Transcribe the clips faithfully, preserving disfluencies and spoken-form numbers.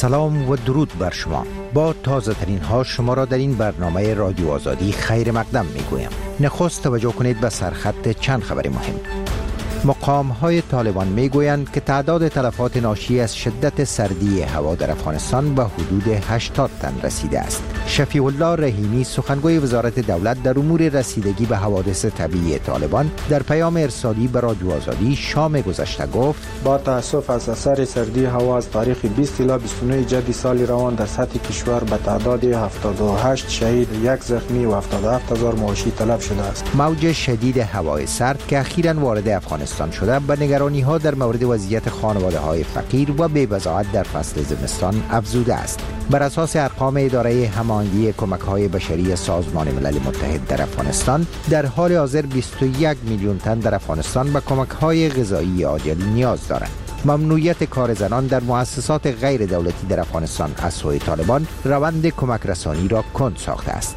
سلام و درود بر شما. با تازه ترین ها شما را در این برنامه رادیو آزادی خیر مقدم می گویم. نخست توجه کنید به سرخط چند خبر مهم. مقام های طالبان می گویند که تعداد تلفات ناشی از شدت سردی هوا در افغانستان به حدود هشتاد تن رسیده است. شفیع الله رحیمی سخنگوی وزارت دولت در امور رسیدگی به حوادث طبیعی طالبان در پیام ارسالی به رادیو آزادی شام گذشته گفت: با تأسف از اثر سردی هوا از تاریخ بیست الی بیست و نه جدی سال روان در سطح کشور به تعداد هفتاد و هشت شهید، یک زخمی و هفتاد و هفت هزار مواشی تلف شده است. موج شدید هوای سرد که اخیراً وارد افغانستان شده به نگرانی ها در مورد وضعیت خانواده های فقیر و بی‌بضاعت در فصل زمستان افزوده است. بر اساس ارقام اداره هماهنگی کمک های بشری سازمان ملل متحد در افغانستان، در حال حاضر بیست و یک میلیون تن در افغانستان به کمک های غذایی عاجل نیاز دارند. ممنوعیت کار زنان در مؤسسات غیر دولتی در افغانستان از سوی طالبان روند کمک رسانی را کند ساخته است.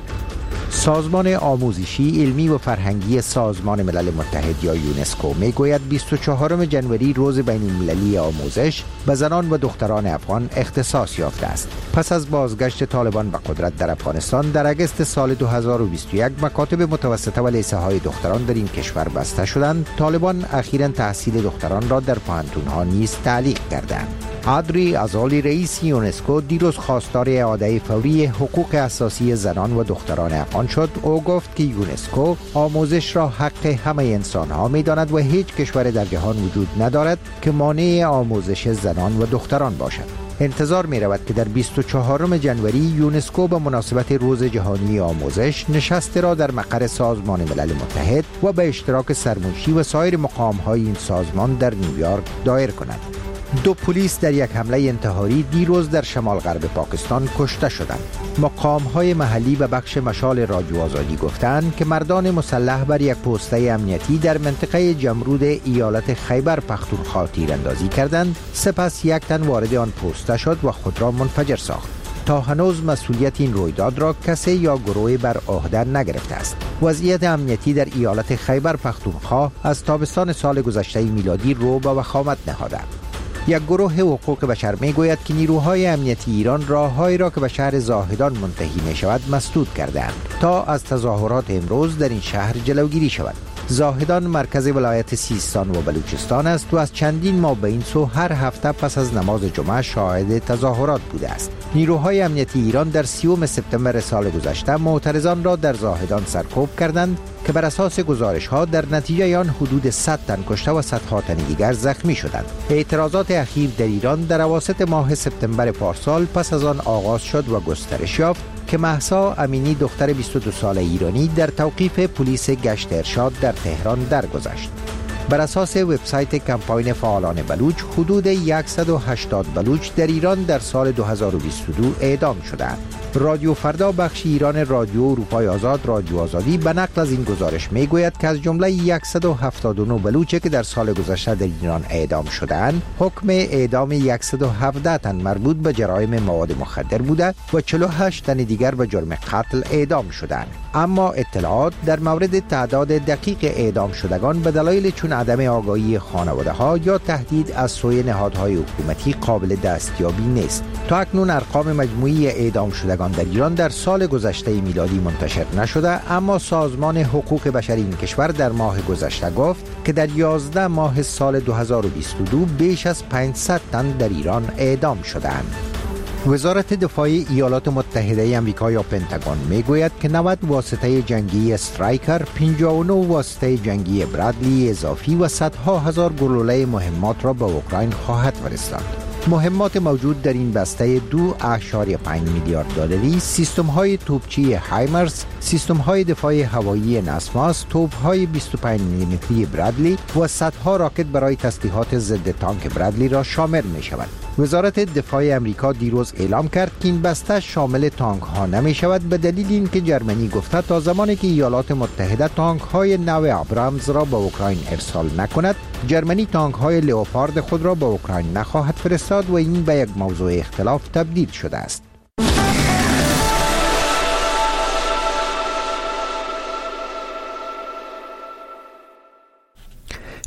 سازمان آموزشی، علمی و فرهنگی سازمان ملل متحد یا یونسکو میگوید بیست و چهارم ژانویه روز بین المللی آموزش به زنان و دختران افغان اختصاص یافته است. پس از بازگشت طالبان به قدرت در افغانستان در اگست سال دو هزار و بیست و یک مکاتب متوسطه و لیسه های دختران در این کشور بسته شدند. طالبان اخیراً تحصیل دختران را در پوهنتون‌ها نیز تعلیق کردند. ادری ازالی رئیس یونسکو دیروز خواستار اعاده فوری حقوق اساسی زنان و دختران افغان شد. او گفت که یونسکو آموزش را حق همه انسان ها می داند و هیچ کشور در جهان وجود ندارد که مانع آموزش زنان و دختران باشد. انتظار می رود که در بیست و چهارم ژانویه یونسکو به مناسبت روز جهانی آموزش نشست را در مقر سازمان ملل متحد و به اشتراک سرمنشی و سایر مقام های این سازمان در نیویورک دایر کند. دو پلیس در یک حمله انتحاری دیروز در شمال غرب پاکستان کشته شدند. مقام‌های محلی به بخش مشال رادیو آزادی گفتند که مردان مسلح بر یک پوسته امنیتی در منطقه جمرود ایالت خیبر پختونخوا تیراندازی کردند. سپس یک تن وارد آن پوسته شد و خود را منفجر ساخت. تا هنوز مسئولیت این رویداد را کسی یا گروهی بر عهده نگرفته است. وضعیت امنیتی در ایالت خیبر پختونخوا از تابستان سال گذشته میلادی رو به وخامت نهاده. یک گروه حقوق بشر می گوید که نیروهای امنیتی ایران راههایی را که به شهر زاهدان منتهی می شود مسدود کردند تا از تظاهرات امروز در این شهر جلوگیری شود. زاهدان مرکز ولایت سیستان و بلوچستان است و از چندین ماه به این سو هر هفته پس از نماز جمعه شاهد تظاهرات بوده است. نیروهای امنیتی ایران در سیوم سپتامبر سال گذشته معترضان را در زاهدان سرکوب کردند که بر اساس گزارش ها در نتیجه آن حدود صد تن کشته و صدها تن دیگر زخمی شدند. اعتراضات اخیر در ایران در اواسط ماه سپتامبر پارسال پس از آن آغاز شد و گسترش یافت که مهسا امینی دختر بیست و دو ساله ایرانی در توقیف پلیس گشت ارشاد در تهران درگذشت. بر اساس وبسایت کمپاین فعالان بلوچ حدود صد و هشتاد بلوچ در ایران در سال دو هزار و بیست و دو اعدام شدند. رادیو فردا بخش ایران رادیو اروپای آزاد رادیو آزادی به نقل از این گزارش میگوید که از جمله صد و هفتاد و نه بلوچ که در سال گذشته در ایران اعدام شدند، حکم اعدام صد و هفده تن مربوط به جرایم مواد مخدر بوده و چهل و هشت تن دیگر به جرم قتل اعدام شدند. اما اطلاعات در مورد تعداد دقیق اعدام شدگان به دلایل چون عدم آگاهی خانواده ها یا تهدید از سوی نهادهای حکومتی قابل دستیابی نیست. تا اکنون ارقام مجموعی اعدام شدگان در ایران در سال گذشته میلادی منتشر نشده، اما سازمان حقوق بشر این کشور در ماه گذشته گفت که در یازده ماه سال دو هزار و بیست و دو بیش از پانصد تن در ایران اعدام شدند. وزارت دفاع ایالات متحده آمریکا یا پنتاگون میگوید که نود واسطه جنگی استرایکر، پنجاه و نه واسطه جنگی برادلی اضافی و صدها هزار گلوله مهمات را به اوکراین خواهد فرستاد. مهمات موجود در این بسته دو اشاری پنج میلیارد دلاری، سیستم های توپچی هایمرز، سیستم های دفاع هوایی ناسماس، توپ های بیست و پنج میلیمتری برادلی و صدها راکت برای تسلیحات ضد تانک برادلی را شامل می شود. وزارت دفاع امریکا دیروز اعلام کرد که این بسته شامل تانک ها نمی شود به دلیل اینکه جرمنی گفته تا زمانی که ایالات متحده تانک های نو ابرامز را به اوکراین ارسال نکند، جرمنی تانک های لئوپارد خود را به اوکراین نخواهد فرستاد و این به یک موضوع اختلاف تبدیل شده است.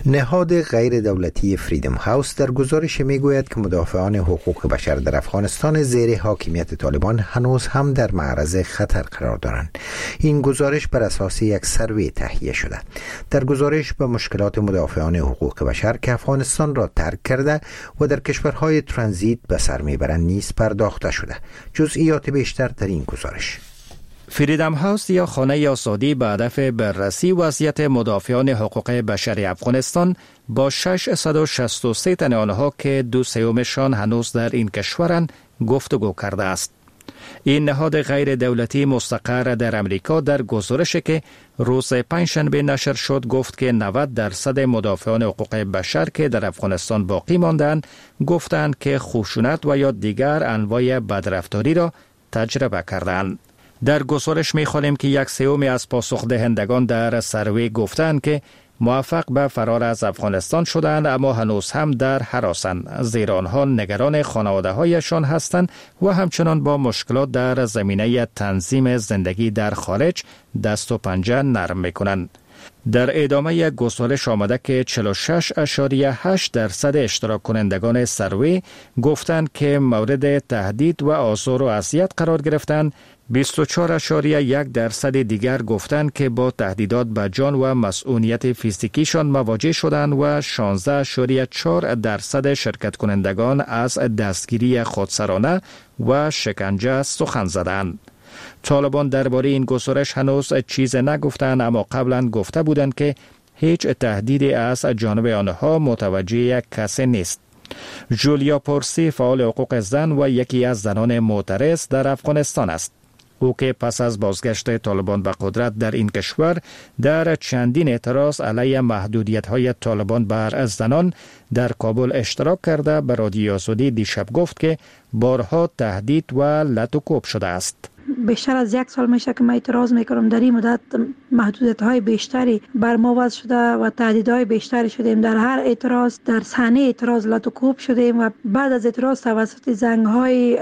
نهاد غیر دولتی فریدم هاوس در گزارش میگوید که مدافعان حقوق بشر در افغانستان زیر حاکمیت طالبان هنوز هم در معرض خطر قرار دارند. این گزارش بر اساس یک سروی تهیه شده. در گزارش به مشکلات مدافعان حقوق بشر که افغانستان را ترک کرده و در کشورهای ترانزیت به سر میبرند نیز پرداخته شده. جزئیات بیشتر در این گزارش. فریدم هاوس یا خانه آزادی به هدف بررسی وضعیت مدافعان حقوق بشر افغانستان با ششصد و شصت و سه تن آنها که دو سومشان هنوز در این کشورند گفتگو کرده است. این نهاد غیر دولتی مستقر در امریکا در گزارشی که روز پنجشنبه نشر شد گفت که نود درصد مدافعان حقوق بشر که در افغانستان باقی ماندند گفتند که خشونت و یا دیگر انواع بدرفتاری را تجربه کردند. در گزارش می‌خوانیم که یک سوم از پاسخ دهندگان در سروی گفتند که موفق به فرار از افغانستان شدند اما هنوز هم در هراسند، زیرا آنها نگران خانواده‌هایشان هستند و همچنان با مشکلات در زمینه تنظیم زندگی در خارج دست و پنجه نرم می‌کنند. در ادامه گزارش آمده که چهل و شش و هشت درصد اشتراک کنندگان سروی گفتند که مورد تهدید و آزار و اذیت قرار گرفتند. بیست و چهار و یک درصد دیگر گفتند که با تهدیدات به جان و مسئولیت فیزیکیشان مواجه شدند و شانزده و چهار درصد شرکت کنندگان از دستگیری خودسرانه و شکنجه سخن زدند. طالبان درباره این گزارش هنوز چیز نگفتند اما قبلا گفته بودند که هیچ تهدیدی از جانب آنها متوجه کسی نیست. جولیا پورسی فعال حقوق زن و یکی از زنان معترض در افغانستان است. او که پس از بازگشت طالبان به قدرت در این کشور در چندین اعتراض علیه محدودیت‌های طالبان بر زنان در کابل اشتراک کرده به رادیو آزادی دیشب گفت که بارها تهدید و لط و کوب شده است. بیشتر از یک سال میشه که من اعتراض میکنم. در این مدت محدودیت های بیشتری بر ما وضع شده و تهدیدهای بیشتری شدیم. در هر اعتراض در صحنه اعتراض لط و کوب شدیم و بعد از اعتراض توسط زنگ های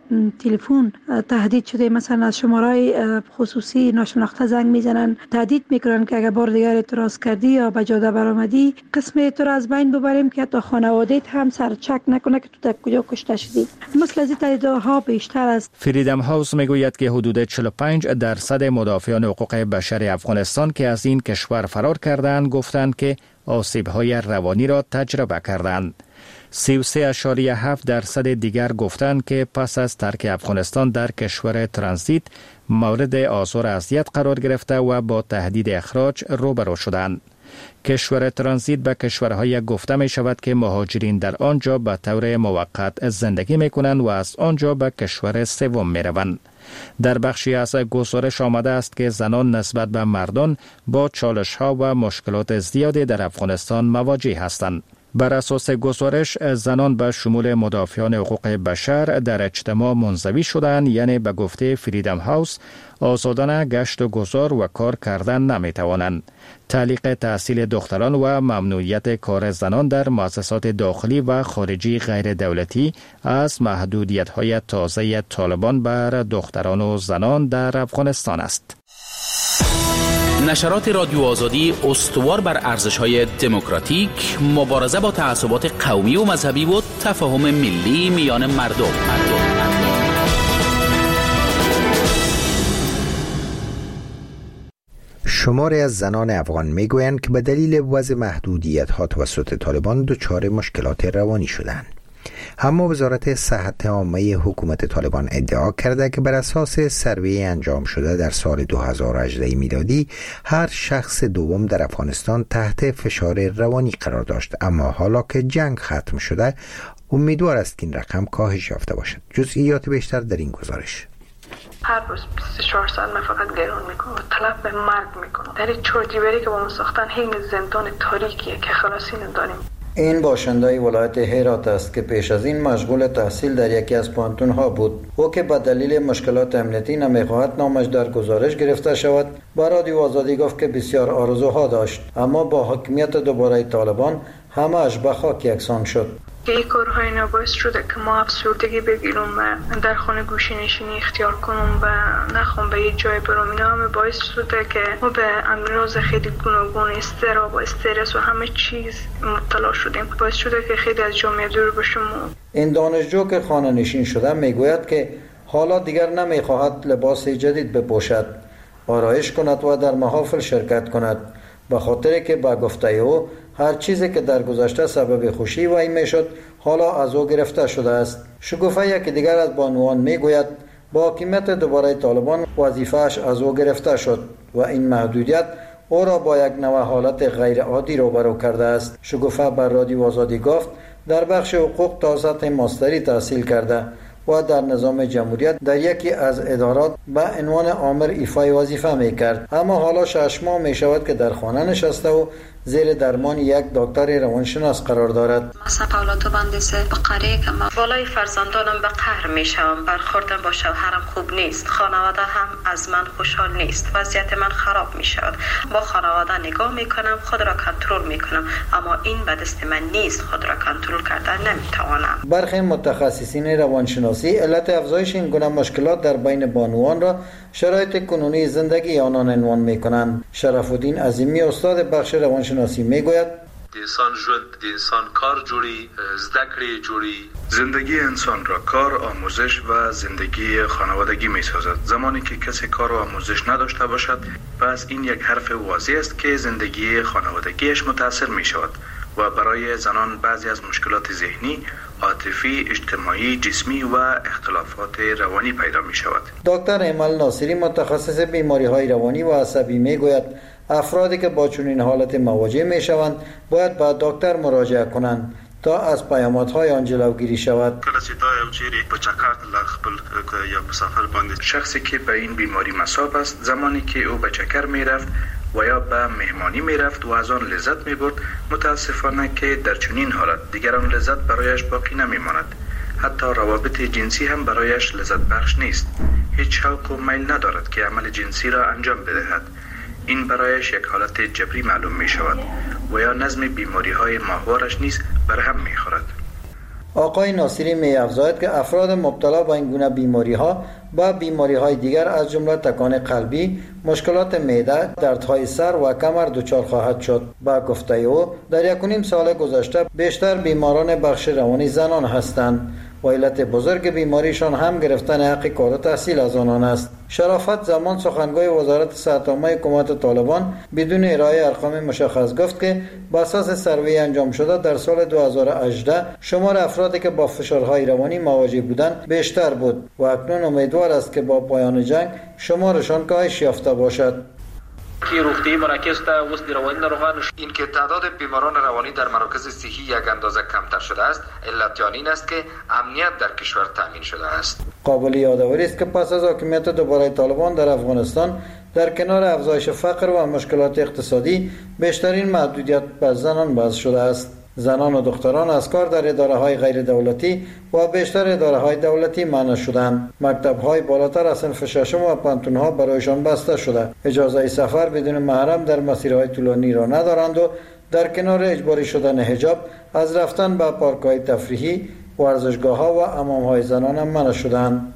تلفن تهدید شدیم. مثلا از شمارهای خصوصی ناشناخته زنگ میزنن، تهدید میکنن که اگر بار دیگر اعتراض کردی یا به جاده برآمدی قسم اعتراض بین ببریم که حتی خانواده‌ات هم سرچک نکنه که تو در کجا کشته شدی. مثل از این تهدیدها بیشتر است. فریدم هاوس میگوید که حدود چهل و پنج درصد مدافعان حقوق بشر افغانستان که از این کشور فرار کردند گفتند که آسیب‌های روانی را تجربه کردند. سی و سه و هفت درصد دیگر گفتند که پس از ترک افغانستان در کشور ترانزیت مورد آزار و اذیت قرار گرفته و با تهدید اخراج روبرو شدند. کشور ترانزیت به کشورهای گفته می شود که مهاجرین در آنجا به طور موقت زندگی می کنند و از آنجا به کشور سوم می روند. در بخشی از گزارش آمده است که زنان نسبت به مردان با چالش ها و مشکلات زیادی در افغانستان مواجه هستند. بر اساس گزارش زنان به شمول مدافعان حقوق بشر در اجتماع منزوی شدند، یعنی به گفته فریدم هاوس آزادانه گشت و گذار و کار کردن نمی توانند. تعلیق تحصیل دختران و ممنوعیت کار زنان در مؤسسات داخلی و خارجی غیر دولتی از محدودیت‌های تازه طالبان بر دختران و زنان در افغانستان است. نشرات رادیو آزادی استوار بر ارزش‌های دموکراتیک، مبارزه با تعصبات قومی و مذهبی و تفاهم ملی میان مردم. مردم. شماری از زنان افغان میگویند که به دلیل وضع محدودیت‌ها توسط طالبان دچار مشکلات روانی شدند. اما وزارت صحت عامه حکومت طالبان ادعا کرده که بر اساس سروی انجام شده در سال دو هزار و هجده میلادی هر شخص دوم در افغانستان تحت فشار روانی قرار داشت، اما حالا که جنگ ختم شده امیدوار است که این رقم کاهش یافته باشد. جزئیات بیشتر در این گزارش. هر روز بیست و چهار ساعت من فقط گرون میکنم و طلب به مرگ میکنم. در این چرتیبری که با ما ساختن حین زندان تاریکیه که خلاصی نداریم. این باشنده ولایت هرات است که پیش از این مشغول تحصیل در یکی از پانتون‌ها بود. او که به دلیل مشکلات امنیتی نمیخواهد نامش در گزارش گرفته شود، با رادیو آزادی گفت که بسیار آرزوها داشت، اما با حاکمیت دوباره طالبان همه‌اش به خاک یکسان شد. این کارهای اینا باعث شده که ما افسردگی بگیریم و در خانه گوشه نشینی اختیار کنم و نخوام به یه جای برم. اینا همه باعث شده که ما به امراض خیلی گوناگون، اضطراب و استرس و همه چیز مبتلا شدیم. باعث شده که خیلی از جامعه دور بشیم. این دانشجو که خانه نشین شده میگوید که حالا دیگر نمیخواهد لباس جدید بپوشد، آرایش کند و در محافل شرکت کند، به خاطر که با گفته او هر چیزی که در گذشته سبب خوشی وی میشد حالا از او گرفته شده است. شکوفه یکی دیگر از بانوان میگوید با حاکمیت دوباره طالبان وظیفه‌اش از او گرفته شد و این محدودیت او را با یک نوع حالت غیر عادی روبرو کرده است. شکوفه بر رادیو آزادی گفت در بخش حقوق تا سطح ماستری تحصیل کرده و در نظام جمهوریت در یکی از ادارات به عنوان آمر ایفای وظیفه میکرد، اما حالا شش ماه می شود که در خانه نشسته و زیر درمان یک دکتر روانشناس قرار دارد. مثلا اولادو بندسه بقره که من بالای فرزندانم به قهر می شوم، برخوردم با شوهرم خوب نیست، خانواده هم از من خوشحال نیست، وضعیت من خراب می شود. با خانواده نگاه می کنم، خود را کنترل می کنم، اما این به دست من نیست، خود را کنترل کردن نمی توانم. برخی متخصصین روانشناسی علت افزایش این گونه مشکلات در بین بانوان را شرایط کنونی زندگی آنان عنوان می کنند. شرف الدین عظیمی استاد بخش روانشناسی می گوید انسان ژوند، انسان کار جوړي، زده کړې جوړي. زندگی انسان را کار، آموزش و زندگی خانوادگی می سازد. زمانی که کسی کار و آموزش نداشته باشد، پس این یک حرف واضح است که زندگی خانوادگیش متاثر می شود و برای زنان بعضی از مشکلات ذهنی، عاطفی، اجتماعی، جسمی و اختلافات روانی پیدا می شود. دکتر ایمل ناصری متخصص بیماری های روانی و عصبی می گوید افرادی که با چنین حالت مواجه می شوند باید به دکتر مراجعه کنند تا از پیامدهای آن جلوگیری شود. شخصی که به این بیماری مصاب است، زمانی که او به چکر می رفت و یا به مهمانی می رفت و از آن لذت می برد، متاسفانه که در چنین حالت دیگر آن لذت برایش باقی نمی ماند. حتی روابط جنسی هم برایش لذت بخش نیست. هیچ شوق و میل ندارد که عمل جنسی را انجام بدهد. این برایش یک حالت جبری معلوم می شود و یا نظم بیماری های ماهوارش نیز برهم می خورد. آقای ناصری می افزاید که افراد مبتلا به این گونه بیماری ها با بیماری های دیگر از جمله تکان قلبی، مشکلات معده، دردهای سر و کمر دچار خواهد شد. با گفته او در یک و نیم سال گذشته بیشتر بیماران بخش روانی زنان هستند و علت بزرگ بیماریشان هم گرفتن حق کار و تحصیل از آنان است. شرافت زمان سخنگوی وزارت صحت عامه حکومت طالبان بدون ارائه ارقام مشخص گفت که بر اساس سروی انجام شده در سال دو هزار و هجده شمار افرادی که با فشارهای روانی مواجه بودند بیشتر بود و اکنون امیدوار است که با پایان جنگ شمارشان کاهش یافته باشد. که روغتیایی مراکز ته اوس د رواني ناروغانو این که تعداد بیماران روانی در مراکز صحی یک اندازه کمتر شده است، علت آن این است که امنیت در کشور تامین شده است. قابل یادآوری است که پس از حاکمیت دوباره طالبان در افغانستان در کنار افزایش فقر و مشکلات اقتصادی بیشترین محدودیت بر زنان باعث شده است. زنان و دختران از کار در اداره های غیر دولتی و بیشتر اداره های دولتی منع شدند. مکتب های بالاتر از صنف ششم و پانتون ها برایشان بسته شده. اجازه سفر بدون محرم در مسیرهای طولانی را ندارند و در کنار اجباری شدن حجاب از رفتن به پارک های تفریحی، ورزشگاه ها و حمام های زنان هم منع شدند.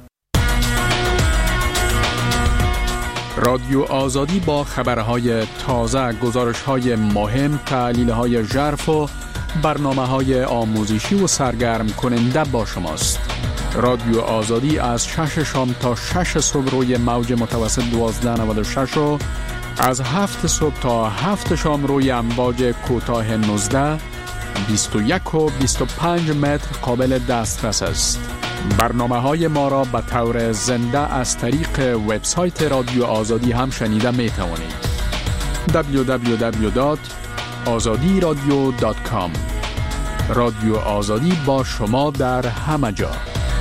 رادیو آزادی با خبرهای تازه، گزارش‌های مهم، تحلیل‌های ژرف و برنامه‌های آموزشی و سرگرم کننده با شماست. رادیو آزادی از شش شام تا شش صبح روی موج متوسط دوازده نود و شش و از هفت صبح تا هفت شام روی امواج کوتاه نوزده، بیست و یک و بیست و پنج متر قابل دسترس است. برنامه‌های ما را به طور زنده از طریق وبسایت رادیو آزادی هم شنیده می توانید. دبلیو دبلیو دبلیو دات آزادی رادیو دات کام. رادیو آزادی با شما در همه جا.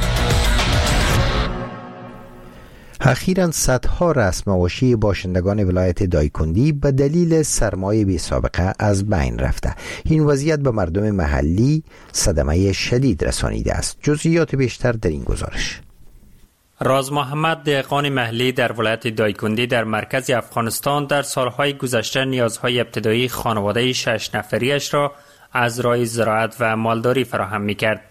اخیراً صدها رسم‌آواشی باشندگان ولایت دایکندی به دلیل سرمای بی سابقه از بین رفته. این وضعیت به مردم محلی صدمه شدید رسانیده است. جزئیات بیشتر در این گزارش. راز محمد، دهقان محلی در ولایت دایکندی در مرکز افغانستان، در سالهای گذشته نیازهای ابتدایی خانواده شش نفریش را از راه زراعت و مالداری فراهم می‌کرد.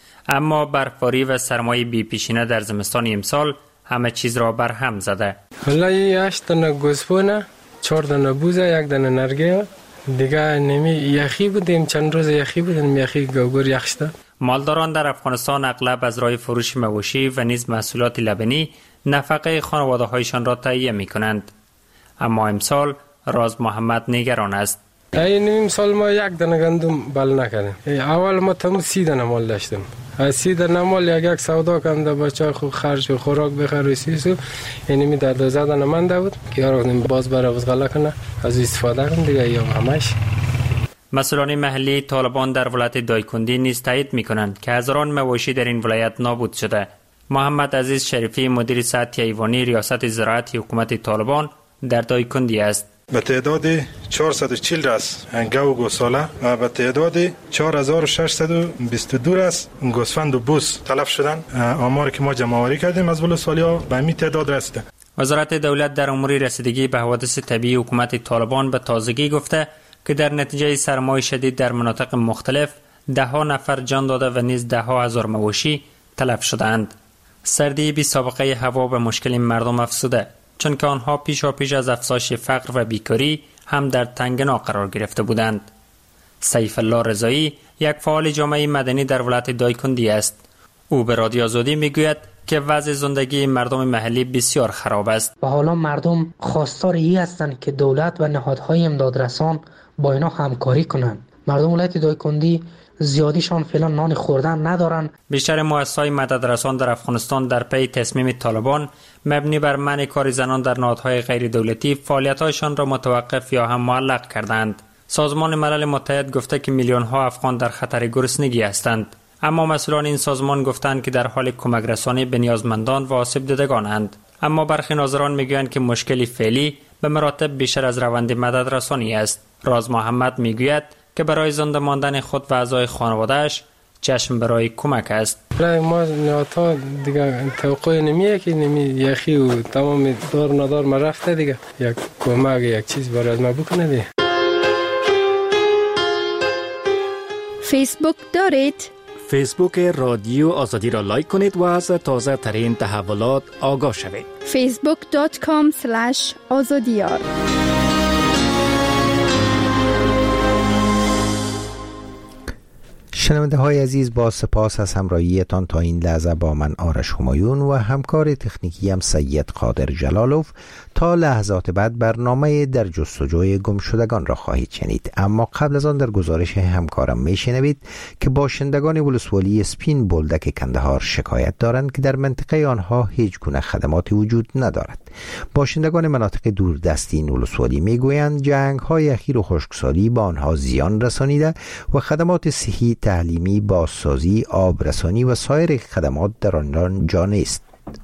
اما برفباری و سرمای بی پیشینه در زمستان امسال همه چیز را بر هم زده. حالا هشت دانه گوسفند، چهار دانه بوزه، یک دانه نرگه، دیگه نمی یخی بودیم، چند روز یخی بودیم، یخی گوگر یخ شده. مالداران در افغانستان اغلب از راه فروش مواشی و نیز محصولات لبنی نفقه خانواده هایشان را تهیه می کنند. اما امسال راز محمد نگران است. این امسال ما یک دانه گندم بل نکردیم. اول ما تمام سی دانه مال داشتیم. از سی دانه مال یک یک سودا کنده بچه خو خرج و خوراک بخره سیسو. یعنی می در دوازده دانه مانده بود که یارو باز برای وزغلا کنه از استفاده کنه دیگه یا همش. مسئولان محلی طالبان در ولایت دایکندی نیز تایید می‌کنند که هزاران مواشی در این ولایت نابود شده. محمد عزیز شریفی مدیر سطحی ایوانی ریاست زراعت حکومت طالبان در دایکندی است. به تعداد چهارصد و چهل راست گو و گوساله و به تعداد چهار هزار و ششصد و بیست و دو راست گوسفند و بوس تلف شدن. آماری که ما جمع آوری کردیم از ولسوالی‌ها به همین تعداد رسیده. وزارت دولت در امور رسیدگی به حوادث طبیعی حکومت طالبان به تازگی گفته که در نتیجه سرمای شدید در مناطق مختلف ده ها نفر جان داده و نیز ده ها هزار مواشی تلف شدند. سردی بی سابقه هوا به مشکل مردم افزوده، چون که آنها پیشا پیش از افزایش فقر و بیکاری هم در تنگنا قرار گرفته بودند. سیف الله رضایی یک فعال جامعه مدنی در ولایت دایکندی است. او به رادیو آزادی میگوید که وضع زندگی مردم محلی بسیار خراب است و حالا مردم خواستار این هستند که دولت و نهادهای امدادرسان با اینا همکاری کنند. مردم ولایت دایکندی زیادیشان فعلا نان خوردن ندارن. بیشتر مؤسسات مددرسان در افغانستان در پی تصمیم طالبان مبنی بر منع کار زنان در نهادهای غیر دولتی فعالیت‌هایشان را متوقف یا هم معلق کردند. سازمان ملل متحد گفته که میلیون ها افغان در خطر گرسنگی هستند، اما مسئولان این سازمان گفتند که در حال کمک رسانی به نیازمندان و آسیب دیدگانند. اما برخی ناظران میگویند که مشکلی فعلی به مراتب بیشتر از روند مددرسانی است. راز محمد میگوید که برای زنده ماندن خود و اعضای خانواده‌اش چشم برای کمک است. برای ما نهادها دیگه توقع نمیه که نمی یخی و تمام دار ندار ما رفته دیگه یک کمک یک چیز برای ما بکنه دیگه. فیسبوک دارید؟ فیسبوک رادیو آزادی را لایک کنید و از تازه ترین تحولات آگاه شوید. فیسبوک دات کام اسلش آزادیار. شنونده های عزیز، با سپاس از همراهیتان تا این لحظه با من آرش همایون و همکار تکنیکی هم سید قادر جلالوف تا لحظات بعد برنامه در جستجوی گمشدگان را خواهید شنید. اما قبل از آن در گزارش همکارم میشنوید که باشندگان ولسوالی اسپین بولدک کندهار شکایت دارند که در منطقه آنها هیچ گونه خدماتی وجود ندارد. باشندگان مناطق دوردستی این ولسوالی میگویند جنگ های اخیر و خشکسالی به آنها زیان رسانیده و خدمات صحی، تعلیمی، بازسازی، آبرسانی و سایر خدمات در آن جا نیست.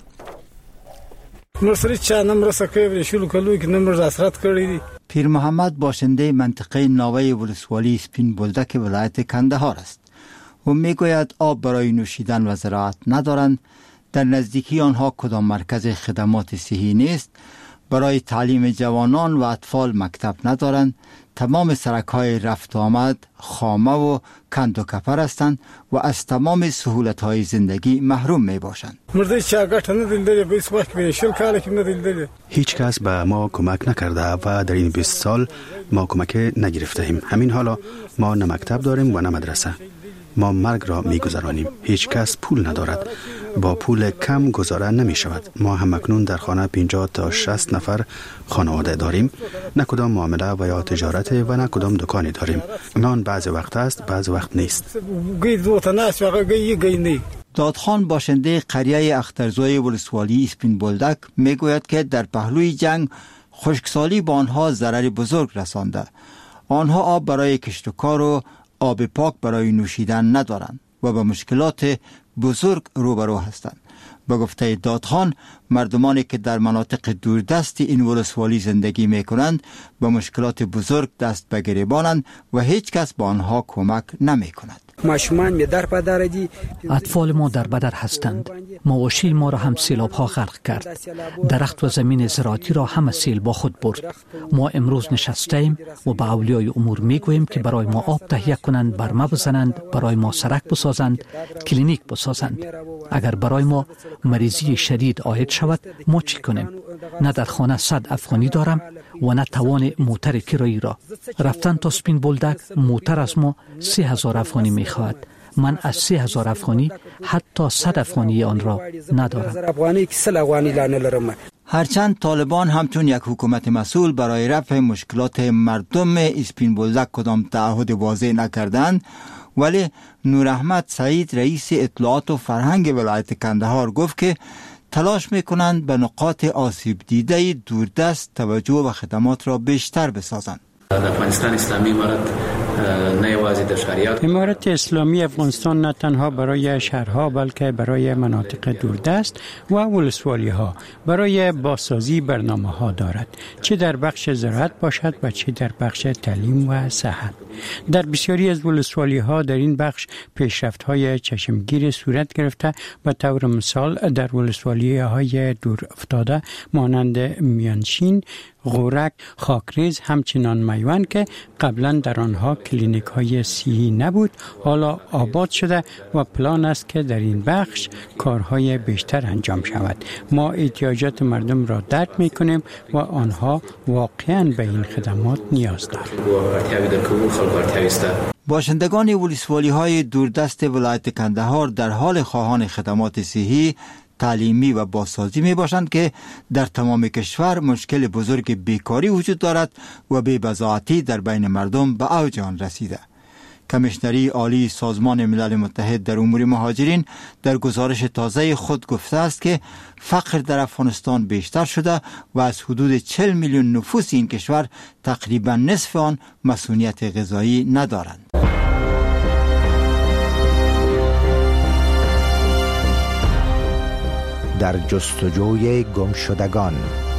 پیر محمد باشنده منطقه ناوه ولسوالی اسپین بولدک ولایت کندهار است و میگوید آب برای نوشیدن و زراعت ندارند. در نزدیکی آنها کدام مرکز خدمات صحی نیست. برای تعلیم جوانان و اطفال مکتب ندارند. تمام سرک‌های رفت و آمد خامه و کند و کپر هستند و از تمام سهولت‌های زندگی محروم میباشند. هیچ کس به ما کمک نکرده و در این بیست سال ما کمک نگرفته ایم. همین حالا ما نه مکتب داریم و نه مدرسه. ما مرگ را میگذرانیم. هیچ کس پول ندارد. با پول کم گذاره نمی شود. ما هم اکنون در خانه پنجاه تا شصت نفر خانواده داریم. نه کدام معامله و یا تجارت و نه کدام دکانی داریم. نان بعض وقت است، بعض وقت نیست. دادخان باشنده قریه اخترزوی ولسوالی اسپین بولدک میگوید که در پهلوی جنگ خشکسالی با آنها ضرر بزرگ رسانده. آنها آب برای کشت و کار و آب پاک برای نوشیدن ندارند و به مشکلات بزرگ روبرو هستند. به گفته دادخان، مردمانی که در مناطق دوردست این ولسوالی زندگی می کنند به مشکلات بزرگ دست به گریبانند و هیچ کس با آنها کمک نمی کند. ماشومان می در پدر دی. اطفال ما در بدر هستند. مواشی ما را هم سیلاب ها غرق کرد. درخت و زمین زراعتی را هم سیل با خود برد. ما امروز نشستیم و به اولیای امور می گوییم که برای ما آب تهیه کنند، برمه بزنند، برای ما سرک بسازند، کلینیک بسازند. اگر برای ما مریضی شدید عاید شود، ما چی کنیم؟ نه در خانه صد افغانی دارم و نه توان موتر کرایی را. رفتن تا سپین بولدک موتر از ما سه هزار افغانی می خواهد. من از سه هزار افغانی حتی صد افغانی آن را ندارم. هرچند طالبان همچون یک حکومت مسئول برای رفع مشکلات مردم اسپین بولدک کدام تعهد واضح نکردند، ولی نور احمد سعید رئیس اطلاعات و فرهنگ ولایت کندهار گفت که تلاش میکنند به نقاط آسیب دیده دوردست توجه و خدمات را بیشتر بسازند. در افغانستان اسلامی امارت نه یوازې د شریعت امارت اسلامی افغانستان نه تنها برای شهرها بلکه برای مناطق دوردست و ولسوالی ها برای بازسازی برنامه ها دارد، چه در بخش زراعت باشد و چه در بخش تعلیم و صحت. در بسیاری از ولسوالی ها در این بخش پیشرفت های چشمگیر صورت گرفته. به طور مثال در ولسوالی های دور افتاده مانند میانشین، غورک، خاکریز، همچنان میوان که قبلا در آنها کلینیک های صحی نبود حالا آباد شده و پلان است که در این بخش کارهای بیشتر انجام شود. ما احتیاجات مردم را درک می کنیم و آنها واقعا به این خدمات نیاز دارند. باشندگان ولسوالی های دوردست ولایت کندهار در حال خواهان خدمات صحی، تعلیمی و بازسازی می باشند که در تمام کشور مشکل بزرگ بیکاری وجود دارد و بی‌بضاعتی در بین مردم به اوج آن رسیده. کمیشنری عالی سازمان ملل متحد در امور مهاجرین در گزارش تازه خود گفته است که فقر در افغانستان بیشتر شده و از حدود چهل میلیون نفوس این کشور تقریبا نصف آن مسئولیت غذایی ندارند. در جستجوی گمشدگان.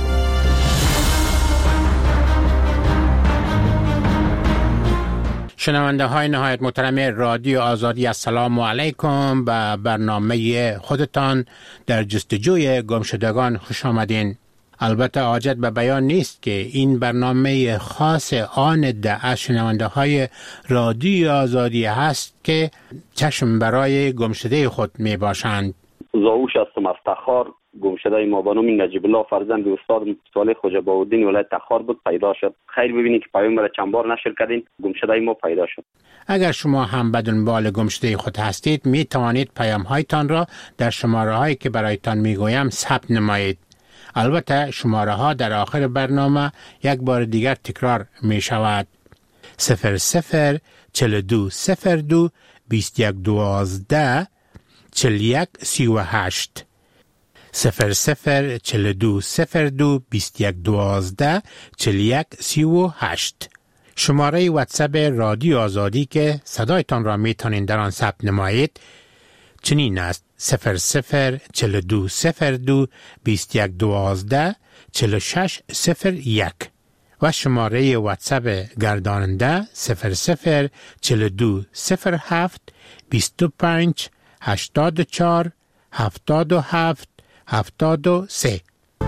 شنونده های نهایت محترم رادیو آزادی، السلام علیکم. به برنامه خودتان در جستجوی گمشدگان خوش آمدین. البته حاجت به بیان نیست که این برنامه خاص آن ده از شنونده های رادیو آزادی هست که چشم برای گمشده خود می باشند. زاوش هستم از تخار. گمشده ما به نام نجیب الله فرزند استاد صالح خوجا باودین ولایت تخار بود پیدا شد. خیر ببینید که پیام را چند بار نشر کردین، گمشده ما پیدا شد. اگر شما هم به دنبال گمشده خود هستید می توانید پیام هایتان را در شماره هایی که برایتان می گویم ثبت نمایید. البته شماره ها در آخر برنامه یک بار دیگر تکرار می شود. صفر صفر چل دو صفر دو بیست یک دوازده چل یک سی و هشت صفر صفر چل دو صفر دو بیست یک دوازده چل یک سی و هشت. شماره واتساپ رادیو آزادی که صدایتان را میتونین در آن ثبت نمایید چنین است: صفر صفر چل دو صفر دو بیست یک دوازده چل شش صفر یک و شماره واتساپ گرداننده صفر صفر چل دو صفر هفت بیست و پنج هشتاد و چهار هفتاد و هفت هفتاد و سه.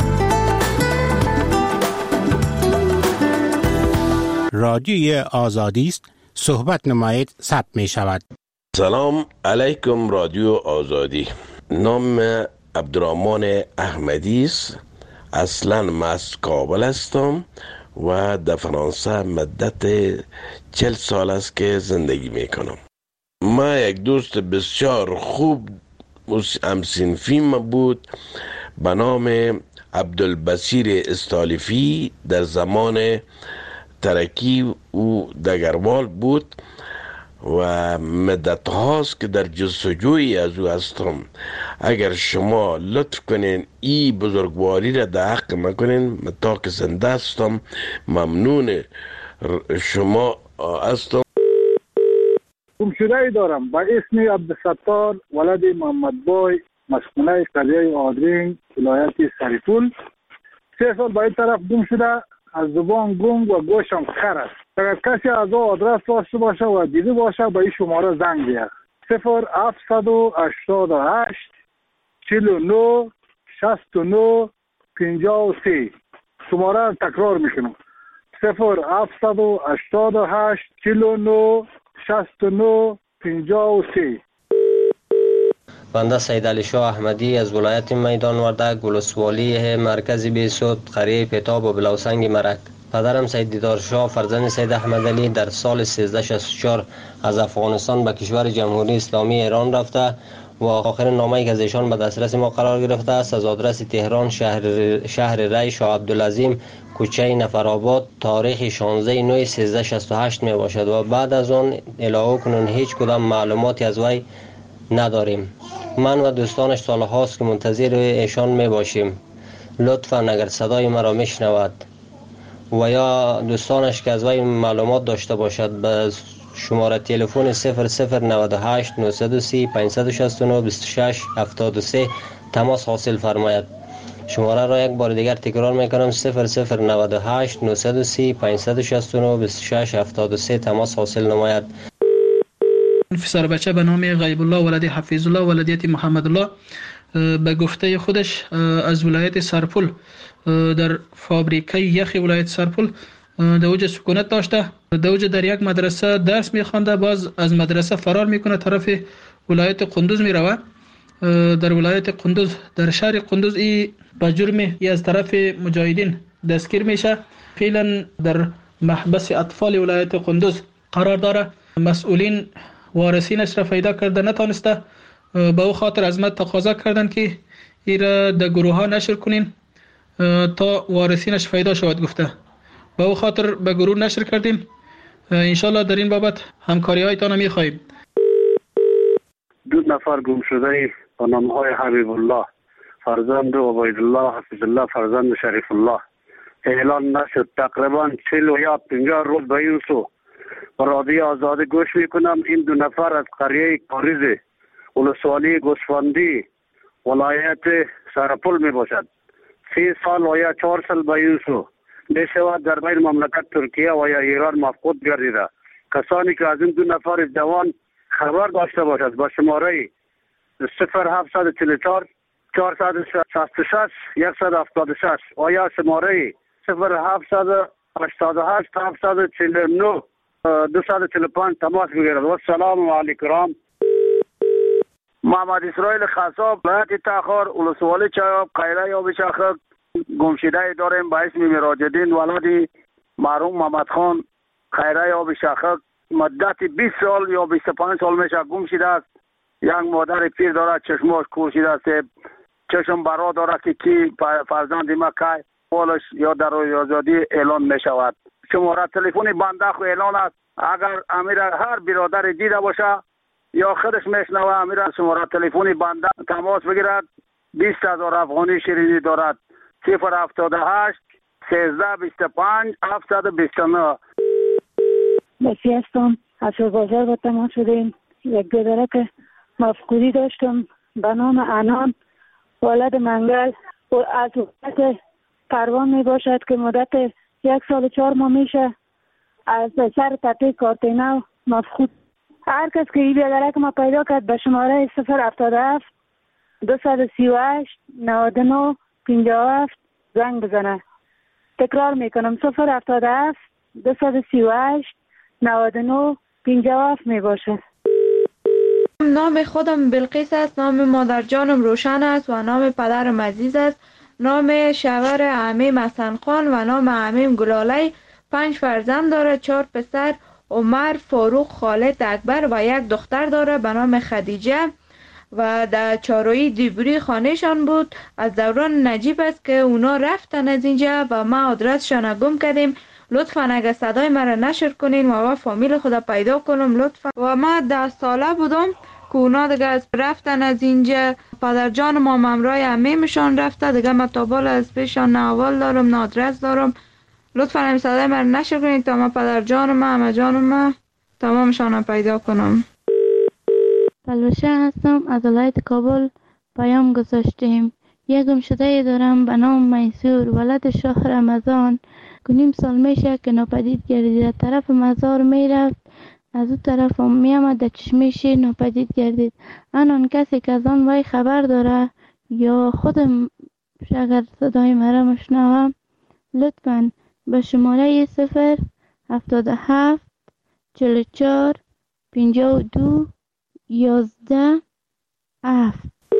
رادیوی آزادی است، صحبت نمایید ثبت می شود. سلام علیکم رادیو آزادی. نام عبدالرحمن احمدی است. اصلا من از کابل هستم و در فرانسه مدت چل سال است که زندگی می کنم. ما یک دوست بسیار خوب همسنفی ما بود به نام عبدالبصیر استالیفی. در زمان ترکی او دگروال بود و مدت هاست که در جستجوی از او هستم. اگر شما لطف کنین ای بزرگواری را در حق مکنین، تا که زنده هستم ممنون شما هستم. گمشده ای دارم با اسم عبدالستار ولد محمد بای، مسکونه قریه آدرین ولایت سریپول. سه سال با این طرف گم شده. از زبان گنگ و گوشم خر است. اگر کسی از او آدرس داشته باشه و دیده باشه به این شماره زنگ بیاد. صفر هفتصد و هشتاد و هشت چهل و نه شصت و نه پنجاه و سه. شماره را تکرار میکنم. صفر هفتصد و هشتاد و هشت چهل و نه شصت و نه پنجاه و سه. بنده سید علی شاه احمدی از ولایت میدان وردک ولسوالی مرکز بیسود قریه پتاب و بلاوسنگ مرک. پدرم سید دیدار شاه فرزند سید احمد علی در سال سیزده شصت و چهار از افغانستان به کشور جمهوری اسلامی ایران رفته و آخر نامه‌ای که از ایشان به دسترس ما قرار گرفته است از آدرس تهران شهر شهر ری شاه عبدالعظیم کوچه نفرآباد تاریخ شانزده نه سیزده شصت و هشت می باشد و بعد از آن الهو کنون هیچ کدام معلوماتی از وی نداریم. من و دوستانش سال هاست که منتظر ایشان می باشیم. لطفا اگر صدای مرا میشنود و یا دوستانش که از وی معلومات داشته باشد به شماره تلفن صفر صفر نود و هشت نهصد و سی پانصد و شصت و نه بیست و شش هفتاد و سه تماس حاصل فرماید. شماره را یک بار دیگر تکرار میکنم صفر صفر نود و هشت نهصد و سی پانصد و شصت و نه بیست و شش هفتاد و سه تماس حاصل نماید. پسر بچه به نام غیب الله ولد حفیظ الله ولدیت محمد الله به گفته خودش از ولایت سرپل در فابریکه یخ ولایت سرپل در اوج سکونت داشته. در اوج در یک مدرسه درس میخوانده، باز از مدرسه فرار میکنه طرف ولایت قندوز میروه. در ولایت قندوز در شهر قندوز ای به جرم ای از طرف مجاهدین دستگیر میشه. فعلا در محبس اطفال ولایت قندوز قرار داره. مسئولین وارثینش را پیدا کرده نتانسته، به او خاطر از ما تقاضا کردن که ای را در گروه ها نشر کنین تا وارثینش پیدا شود. گفته به او خاطر به گروه نشر کردیم. انشالله در این بابت همکاری هایتان میخواهیم. دو نفر گم شده با نام های حبیب الله فرزند عبید الله حفیظ الله فرزند شریف الله اعلان نشد. تقریبا چهل و یا پنجاه روز به این سو و رادیو آزادی گوش میکنم. این دو نفر از قریه کاریز ولسوالی گوسفندی ولایت سرپل می باشد. سی سال و یا چهار سال به این سو می شود در بین مملکت ترکیه و یا ایران مفقود گردیده. کسانی که از این دو نفر جوان خبر داشته باشد با شماره صفر هفتصد و چهل و چهار چهارصد و شصت و شش صد و هفتاد و شش و یا شماره صفر هفتصد و هشتاد و هشت هفتصد و چهل و نه دویست و چهل و پنج تماس بگیرد. و السلام علیکم. محمد اسرائیل خصاب ولایت تاخر ولسوالی چایاب قیره یا بشاخک گمشده داریم به اسم میراجدین ولد مرحوم محمد خان قیره یا بشاخک مدت بیست سال یا بیست و پنج سال میشه گم شده است. یک مادر پیر دارد چشماش کور شده است، چشم برا دارد که کی فرزند ما که قولش یا در روی آزادی اعلان می شود. شماره تلفن بنده خو اعلان است. اگر امیر هر برادر دیده باشه یا خودش میشنوه امیر شماره تلفن بنده تماس بگیرد. بیست هزار افغانی شیرینی دارد. صفر هفتاد و هشت سیزده بیست و پنج هفتصد و بیست و نه. بسی هستم از بازار با تماس شدیم. یک گذره که مفقودی داشتم به نام انان ولد منگل و از وقت پروان می باشد که مدت یک سال و چهار ماه میشه از سر تپه کارتینو مفقود. هر کس که این بیادره که ما پیدا کرد به شماره صفر هفتاد و هفت دویست و سی و هشت نود و نه پنجاه و هفت زنگ بزنه. تکرار میکنم صفر هفتاد و هفت دویست و سی و هشت نود و نه پنجاه و هفت می باشه. نام خودم بلقیس است، نام مادر جانم روشن است و نام پدرم عزیز است. نام شوهر عمیم حسن خان و نام عمیم گلالی. پنج فرزند داره، چهار پسر عمر، فاروق، خالد، اکبر و یک دختر داره به نام خدیجه و در چاروی دیبری خانهشان بود. از دوران نجیب است که اونا رفتن از اینجا و ما آدرسشان گم کردیم. لطفا اگر صدای مرا نشر کنین و ما فامیل خدا پیدا کنم لطفا. و ما ده ساله بودم که اونا دیگه از رفتن از اینجا. پدر جان ما ممرای عمیمشان رفته دیگه. ما تابال از پیشان نه اول دارم نه آدرس دارم. لطفا همین صدای مرا نشر کنین تا ما پدر جان ما همه جان ما تمامشان پیدا کنم. بلوشه هستم از ولایت کابل. پیام گذاشتیم. یک گمشده دارم به نام میسور ولد شاه رمضان و نیم سال میشه که ناپدید گردید. طرف مزار میرفت، از او طرف هم میامد، در چشمه شیر ناپدید گردید. آنان کسی که از آن وی خبر داره یا خودم اگر صدای مرا مشنوم، لطفاً به شماره صفر هفتاد و هفت چهل و چهار پنجاه و دو یازده هفت.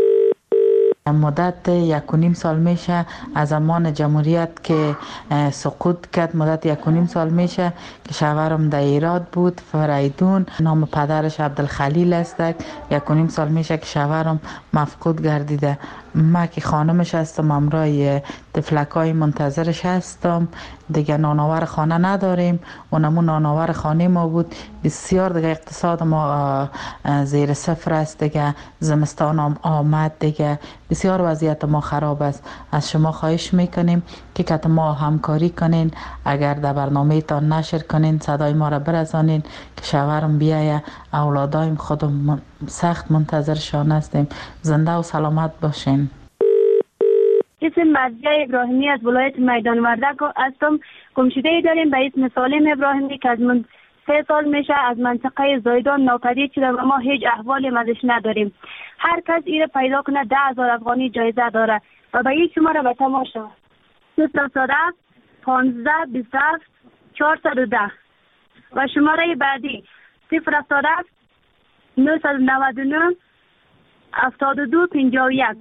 مدت یک و نیم سال میشه از زمان جمهوریت که سقوط کرد، مدت یک و نیم سال میشه که شوهرم در ایراد بود، فریدون، نام پدرش عبدالخلیل است. یک و نیم سال میشه که شوهرم مفقود گردیده. ما که خانمش هستم، امرای طفلکای منتظرش هستم. دیگه نانآور خانه نداریم، اونمون نانآور خانه ما بود. بسیار دیگه اقتصاد ما زیر صفر است، دیگه زمستان هم آمد، دیگه بسیار وضعیت ما خراب است. از شما خواهش میکنیم که که ما همکاری کنین، اگر در برنامه تان نشر کنین، صدای ما را برسانین که شوهرم بیایه. اولادایم خودم سخت منتظرشان هستیم. زنده و سلامت باشین. اسم مرضیه ابراهیمی از ولایت میدان وردک هستم. گمشده‌ای داریم به اسم سالم ابراهیمی که از من سه سال میشه از منطقه زایدان ناپدید شده و ما هیچ احوالی ازش نداریم. هر کس ایره پیدا کنه ده هزار افغانی جایزه داره و به این شماره به تماشا صفر صد پانزده بیست و هفت چهارصد و ده و شماره بعدی صفر صد نهصد و نود و نه هفتاد و دو پنجاه و یک.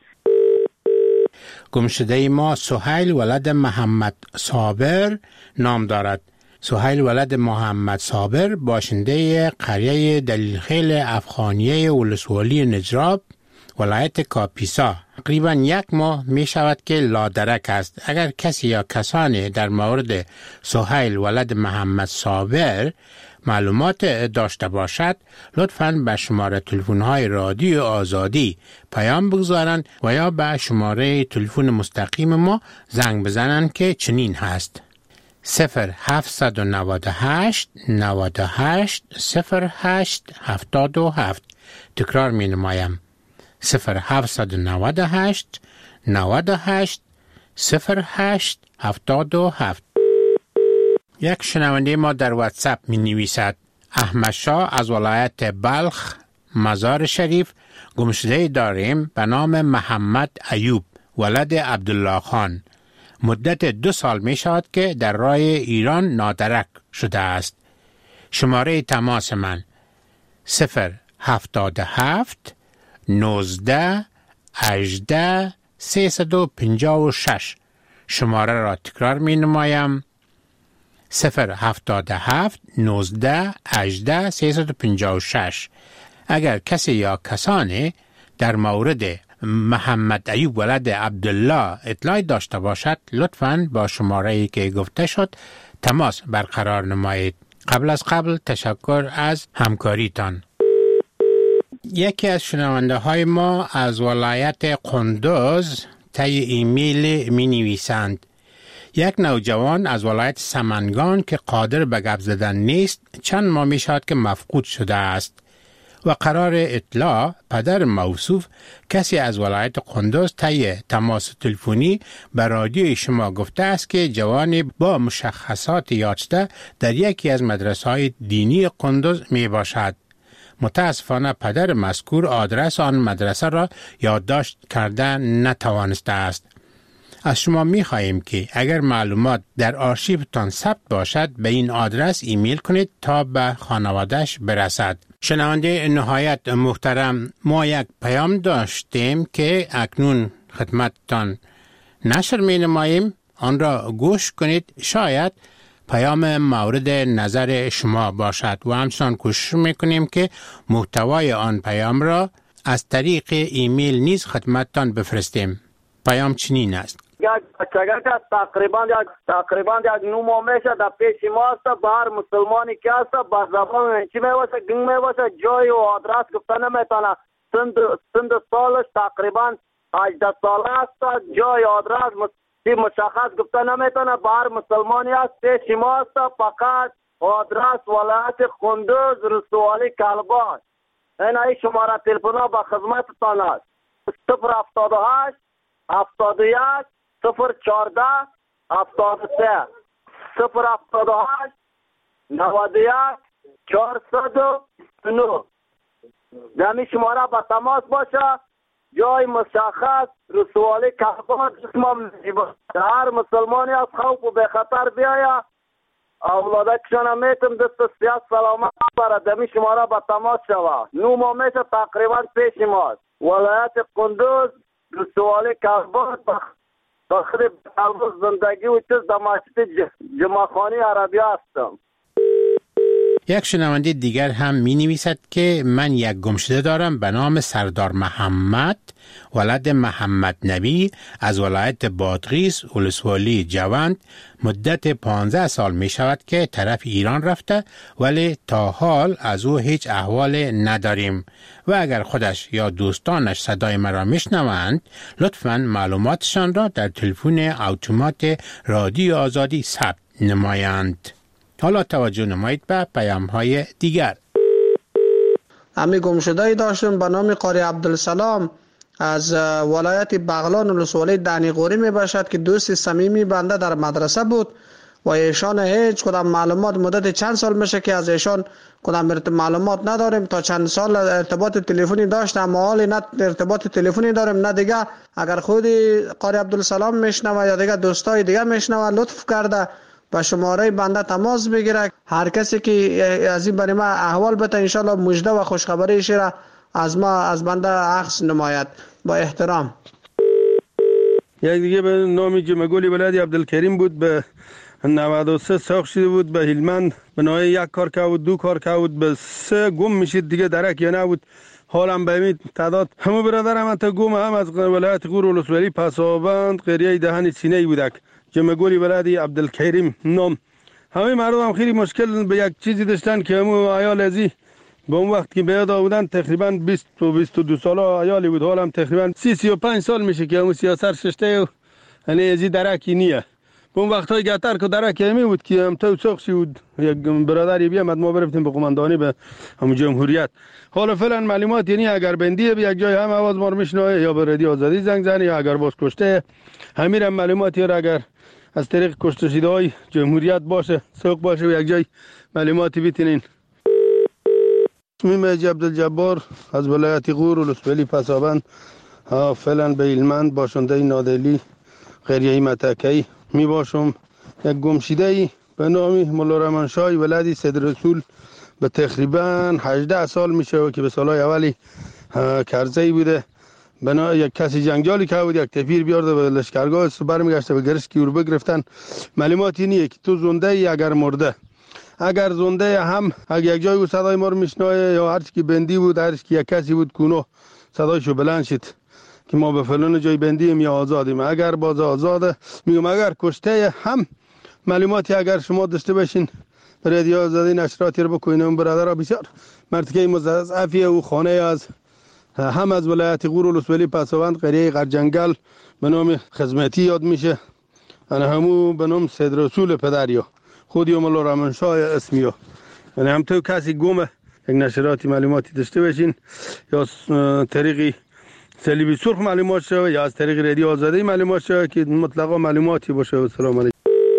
گمشده ما سهیل ولد محمد صابر نام دارد. سهیل ولد محمد صابر باشنده قریه دلیلخیل افغانیه ولسوالی نجراب ولایت کاپیسا تقریبا یک ماه می شود که لادرک است. اگر کسی یا کسانی در مورد سهیل ولد محمد صابر معلومات داشته باشد، لطفاً به شماره تلفن های رادیو آزادی پیام بگذارند و یا به شماره تلفن مستقیم ما زنگ بزنند که چنین هست: صفر هفتصد و نود و هشت نود و هشت صفر هشت هفتاد و هفت. تکرار می نمایم: صفر هفتصد و نود و هشت نود و هشت صفر هشت هفتاد و هفت. یک شنونده ما در واتساپ می نویسد: احمد شاه از ولایت بلخ مزار شریف گمشده داریم به نام محمد ایوب ولد عبدالله خان. مدت دو سال می شود که در راه ایران نادرک شده است. شماره تماس من صفر هفتاد و هفت نوزده هجده سیصد و پنجاه و شش. شماره را تکرار می نمایم: صفر هفتاد و هفت نوزده هجده سیصد و پنجاه و شش. اگر کسی یا کسانی در مورد محمد ایوب ولد عبدالله اطلاع داشته باشد، لطفاً با شماره‌ای که گفته شد تماس برقرار نمایید. قبل از قبل تشکر از همکاریتان. یکی از شنونده های ما از ولایت قندوز طی ایمیل می نویسند: یک نوجوان از ولایت سمنگان که قادر به گپ زدن نیست چند ماه می شود که مفقود شده است و قرار اطلاع پدر موصوف کسی از ولایت قندوز طی تماس تلفنی به رادیوی شما گفته است که جوانی با مشخصات یافته در یکی از مدرسه‌های دینی قندوز می باشد. متاسفانه پدر مذکور آدرس آن مدرسه را یادداشت کرده نتوانسته است. از شما می خواهیم که اگر معلومات در آرشیوتان ثبت باشد به این آدرس ایمیل کنید تا به خانواده‌اش برسد. شنونده نهایت محترم، ما یک پیام داشتیم که اکنون خدمتتان نشر می نماییم. آن را گوش کنید، شاید پیام مورد نظر شما باشد و همچنان کوشش می کنیم که محتوای آن پیام را از طریق ایمیل نیز خدمتتان بفرستیم. پیام چنین است: یک بچگه که تقریبا یک تقریبا یک نو ماه میشه در پیش ما است. به هر مسلمانی که است با زبان چی میواسه گنگ میواسه جای و آدرس گفته نمیتونه. سند سند سالش تقریبا هجده ساله است. جای آدرس مشخص گفته نمیتونه. به هر مسلمانی است پیش ما است. فقط آدرس ولایت قندوز رسوالی کلباش. این ای شماره تلفن ها به خدمتتان است: صفر هفتاد و هشت هفتاد و یک صفر چهارده هفتاد و سه صفر هفتاد و هشت نود و یک چهارصد و نه. دمی شماره با تماس باشه. جای مشخص رسوالی کهبات اسمم هر مسلمانی از خوف و به خطر بیاید اولاده کشانه میتم دست سیاست سلامت برای دمی شماره با تماس شود. نو ما میشه تقریبا پیش ماست. ولایت قندوز رسوالی کهبات بخری بطلبوز زندگی و چیز دماشتی جمعخانی عربی هستم. یک شنونده دیگر هم می نویسد که من یک گمشده دارم به نام سردار محمد ولد محمد نبی از ولایت بادغیس ولسوالی جوند. مدت پانزده سال می شود که طرف ایران رفته ولی تا حال از او هیچ احوال نداریم و اگر خودش یا دوستانش صدای مرا میشنوند لطفاً معلوماتشان را در تلفن اتومات رادیو آزادی ثبت نمایند. حالا توجه نمایید به پیام های دیگر. امی گمشده‌ای داشتم به نام قاری عبدالسلام از ولایت بغلان ولسوالی دنیقوری می باشد که دوست صمیمی بنده در مدرسه بود و ایشان هیچ کدام معلومات مدت چند سال میشه که از ایشان کدام معلومات نداریم. تا چند سال ارتباط تلفنی داشتم اما حالی نه ارتباط تلفنی داریم نه دیگه. اگر خودی قاری عبدالسلام میشنوه یا دیگه دوستای دیگه میشنوه لطف کرده با شماره بنده تماس بگیره. هر کسی که از این برای ما احوال بده انشالله مژده و خوشخبریش را از ما از بنده عکس نماید. با احترام. یک دیگه به نامی جمگولی ولادی عبدالکریم بود به نود و سه ساخت شده بود به هلمند به نوعی یک کار که بود دو کار که بود به سه گم میشید دیگه درک یا نبود. حالم به این تعداد همه برادرم انتا گم هم از ولایت غور ولسوالی پسابند قریه دهن سینه‌ای بودک جمگولی ولادی عبدالکریم نام. همه مردم خیلی مشکل به یک چیزی داشتن که همو عیال ازی به اون وقت که بیاد بودن تقریبا بیست و بیست و دو ساله عیالی بود. حالم تقریبا سی سی و پنج سال میشه که همو سیاست ششته و یعنی ازی درکی نیه. به اون وقت های گتر که درکی همی بود که هم تو ساخشی بود یک برادری بیامد ما برفتیم به قماندانی به همون جمهوریت. حالا فعلا معلومات یعنی اگر بندیه به یک جای هم آواز ما رو میشنوه یا به رادیو آزادی زنگ زنه یا اگر باز کشته همین معلوماتی را اگر از طریق کشته شده های جمهوریت باشه سوق باشه و یک جای معلوماتی بیتینین. اسمیم اجی عبدالجبار از ولایت غور ولسوالی پسابند فعلا به هلمند باشنده نادلی قریه متکی می باشم. یک گمشیده ای به نامی مولا رحمان شاه ولادی صدر رسول به تقریبا هجده سال میشه که به سالهای اولی کرزی بوده. بنا یک کسی جنگجالی که بود یک تفیر بیارده به لشکرگاه است برمیگشته به گرش کی رو بگرفتن. معلوماتی نیه که تو زنده ای اگر مرده. اگر زنده هم اگر یک جای او صدای ما رو میشنوه یا هر چی که بندی بود هر چی که یک کسی بود کونو صدایشو بلند شد که ما به فلان جای بندیم یا آزادیم. اگر باز آزاده میگم اگر کشته هم معلوماتی اگر شما داشته باشین به رادیو آزادی نشراتی رو بکنین. اون برادرها بسیار مرتکه مضاعفی او خانه از هم از ولایت غور ولسوالی پسابند قریه قرجنگل به نام خدمتی یاد میشه. انا همو به نام صدر رسول پدریا خودی مولا رحمان شاه اسمیو. یعنی هم تو کسی گمه یک نشراتی معلوماتی داشته باشین یا طریقی صلیبی سرخ معلومات شوه یا از طریق رادیو آزادی معلومات شوه که مطلقا معلوماتی باشه. و سلام علیکم.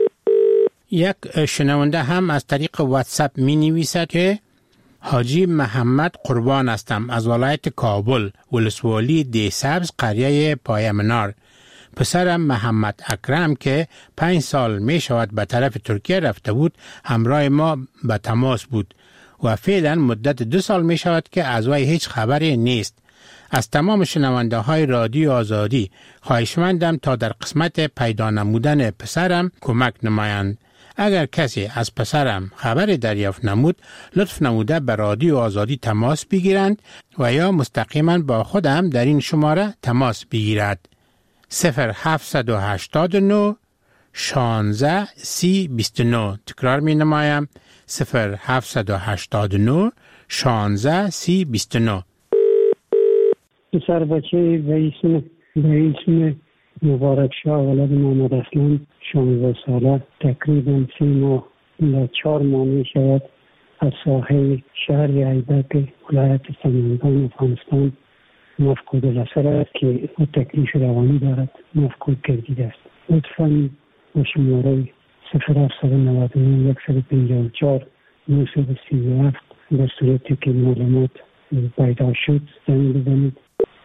یک شنونده هم از طریق واتساپ می نویسد که حاجی محمد قربان هستم از ولایت کابل ولسوالی دی سبز قریه پای منار. پسرم محمد اکرم که پنج سال می شود به طرف ترکیه رفته بود همراه ما به تماس بود و فعلا مدت دو سال می شود که از وی هیچ خبری نیست. از تمام شنونده های رادیو آزادی خواهشمندم تا در قسمت پیدا نمودن پسرم کمک نمایند. اگر کسی از پسرم خبری دریافت نمود لطف نموده به رادیو آزادی تماس بگیرند و یا مستقیما با خودم در این شماره تماس بگیرد. صفر هفت هشت نه شانزده سی بیست و نه. تکرار می نمایم صفر هفت هشت نه شانزده سی بیست و نه. پسر بچه به اسم به اسم مبارک شاه ولد محمد اسلام شانزده ساله تقریبا سه ماه و چهار ماه می شود از ساحل شهر ایبک ولایت سمنگان افغانستان مفقود الاثر است که او تکلیف روانی دارد مفقود گردیده است. لطفاً با شماره صفر هفتصد و نود و نه صد و پنجاه و چهار نهصد و سی و هفت در صورتی که معلومات پیدا شد زنگ بزنید.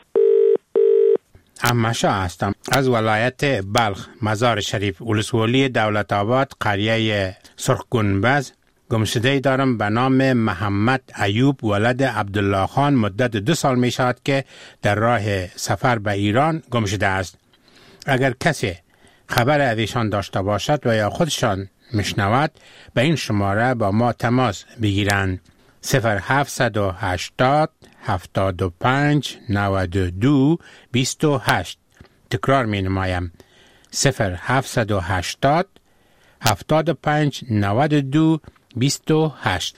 امشا هستم از ولایت بلخ، مزار شریف، ولسوالی دولت آباد، قریه سرخ گنبز. گمشده دارم به نام محمد ایوب ولد عبدالله خان. مدت دو سال می شود که در راه سفر به ایران گمشده است. اگر کسی خبر از ایشان داشته باشد و یا خودشان میشنود به این شماره با ما تماس بگیرند. صفر هفتصد و هشتاد هفتاد و پنج نود و دو بیست و هشت. تکرار می نمایم. صفر هفتصد و هشتاد هفتاد و پنج نود و دو بیست و هشت.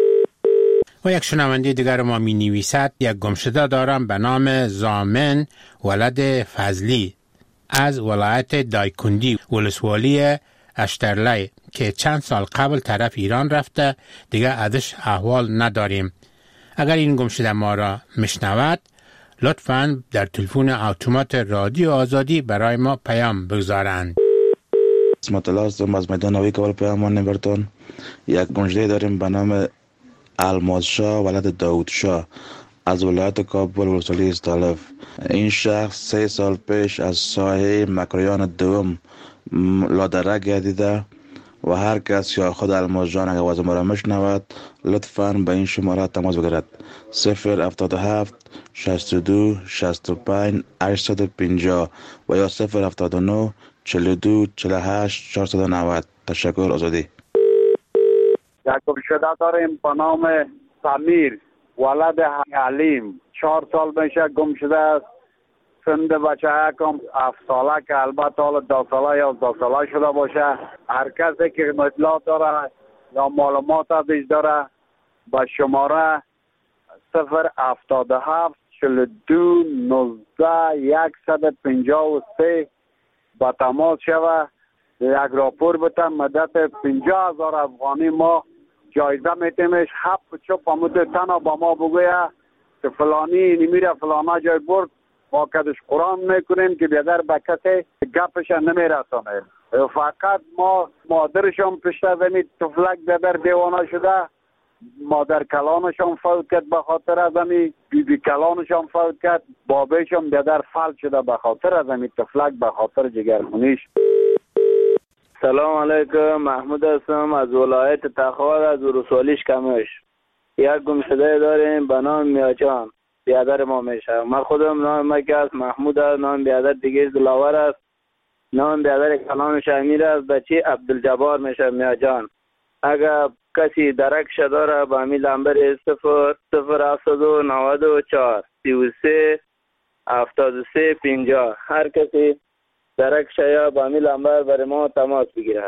و یک شنونده دیگر ما می نویسد یک گمشده دارم به نام زامن ولد فضلی از ولایت دایکندی، ولسوالی اشترلی، که چند سال قبل طرف ایران رفته، دیگه ازش احوال نداریم. اگر این گمشده ما را میشنود لطفاً در تلفن اتومات رادیو آزادی برای ما پیام بگذارند. اسمت الله هستم از میدان نوی کابل پیامان نبرتون. یک گمشده داریم به نام الماس شاه ولد داود شاه از ولایت کابل، ولسوالی استالف. این شخص سه سال پیش از ساحه مکریان دوم لادره گردیده و هر کس یا خود الماس جان اگر واسه مرا میشنود لطفاً به این شماره تماس بگیرد. صفر هفتاد و هفت شصت و دو شصت و پنج هشتصد و پنجاه و یا صفر هفتاد و نه چهل و دو چهل و هشت چهارصد و نود. تشکر. آزادی. یک گمشده داریم به نام سمیر ولد حلیم. چهار سال میشه گمشده است. سند بچه کم هفت ساله که البته حالا دو ساله یا دو ساله شده باشه. هر کسی که اطلاعات داره یا معلومات ازش داره با شماره صفر هفتاد و هفت چهل و دو نوزده صد و پنجاه و سه با تماس شوه. یک راپور بتن مدت پنجاه هزار افغانی ما جایزه میتیمش. هفت چوب امود تنها با ما بگویه که فلانی نمیره فلانا جای برد، ما کدش قرآن میکنیم که بیادر به کسی گپش نمیرسانه. فقط ما مادرشان پشت زمین تفلک بیادر دیوانه شده، مادر کلانشان فوت کرد به خاطر از امی، بی بی کلانشان فوت کرد، بابیشان بیادر فلج شده به خاطر از امی تفلک، به خاطر جگرخونیش. سلام علیکم، محمود هستم از ولایت تخار از ولسوالی کمش. یک گمشده داریم به نام میاجان، بیادر ما میشه. من خودم نام مکه است، محمود است. نام بیادر دیگه دلاور است. نام بیادر کلانش امیر است. بچه عبدالجبار میشه میاجان. اگر کسی درکش داره با امی لنبر صفر صفر هفتاد و نود و چهار سی و سه هفتاد و سه پنجاه. هر کسی درکش یا با امی لنبر برای ما تماس بگیره.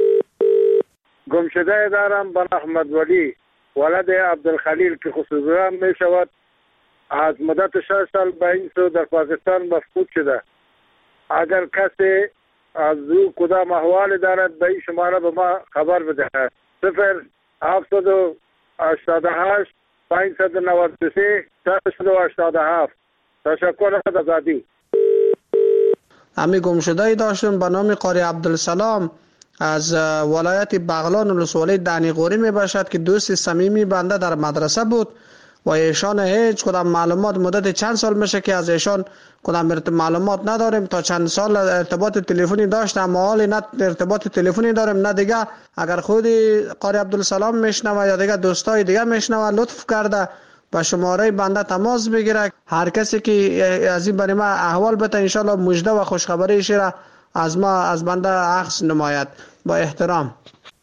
گمشده دارم به احمد ولی ولد عبدالخلیل که خصوصا می شود از مدت شش سال به این سو در پاکستان مفقود شده. اگر کسی از او کدام احوال دارد به این شماره به ما خبر بدهد. صفر هفتصد و هشتاد و هشت پانصد و نود و سه صد و هشتاد و هفت. تشکر از آزادی. امی گمشده داشتیم به نام قاری عبدالسلام از ولایت بغلان ولسوالی دانی غوری می باشد که دوست صمیمی بنده در مدرسه بود و ایشان هیچ کدام معلومات مدت چند سال میشه که از ایشان کدام معلومات نداریم. تا چند سال ارتباط تلفنی داشتم اما حالی نه ارتباط تلفنی داریم نه دیگه. اگر خودی قاری عبدالسلام میشنوه یا دیگه دوستای دیگه میشنوه لطف کرده با شماره بنده تماس بگیره. هر کسی که از این برای ما احوال بده ان شاء الله مژده و خوشخبری شیره از ما از بنده عکس نماید. با احترام.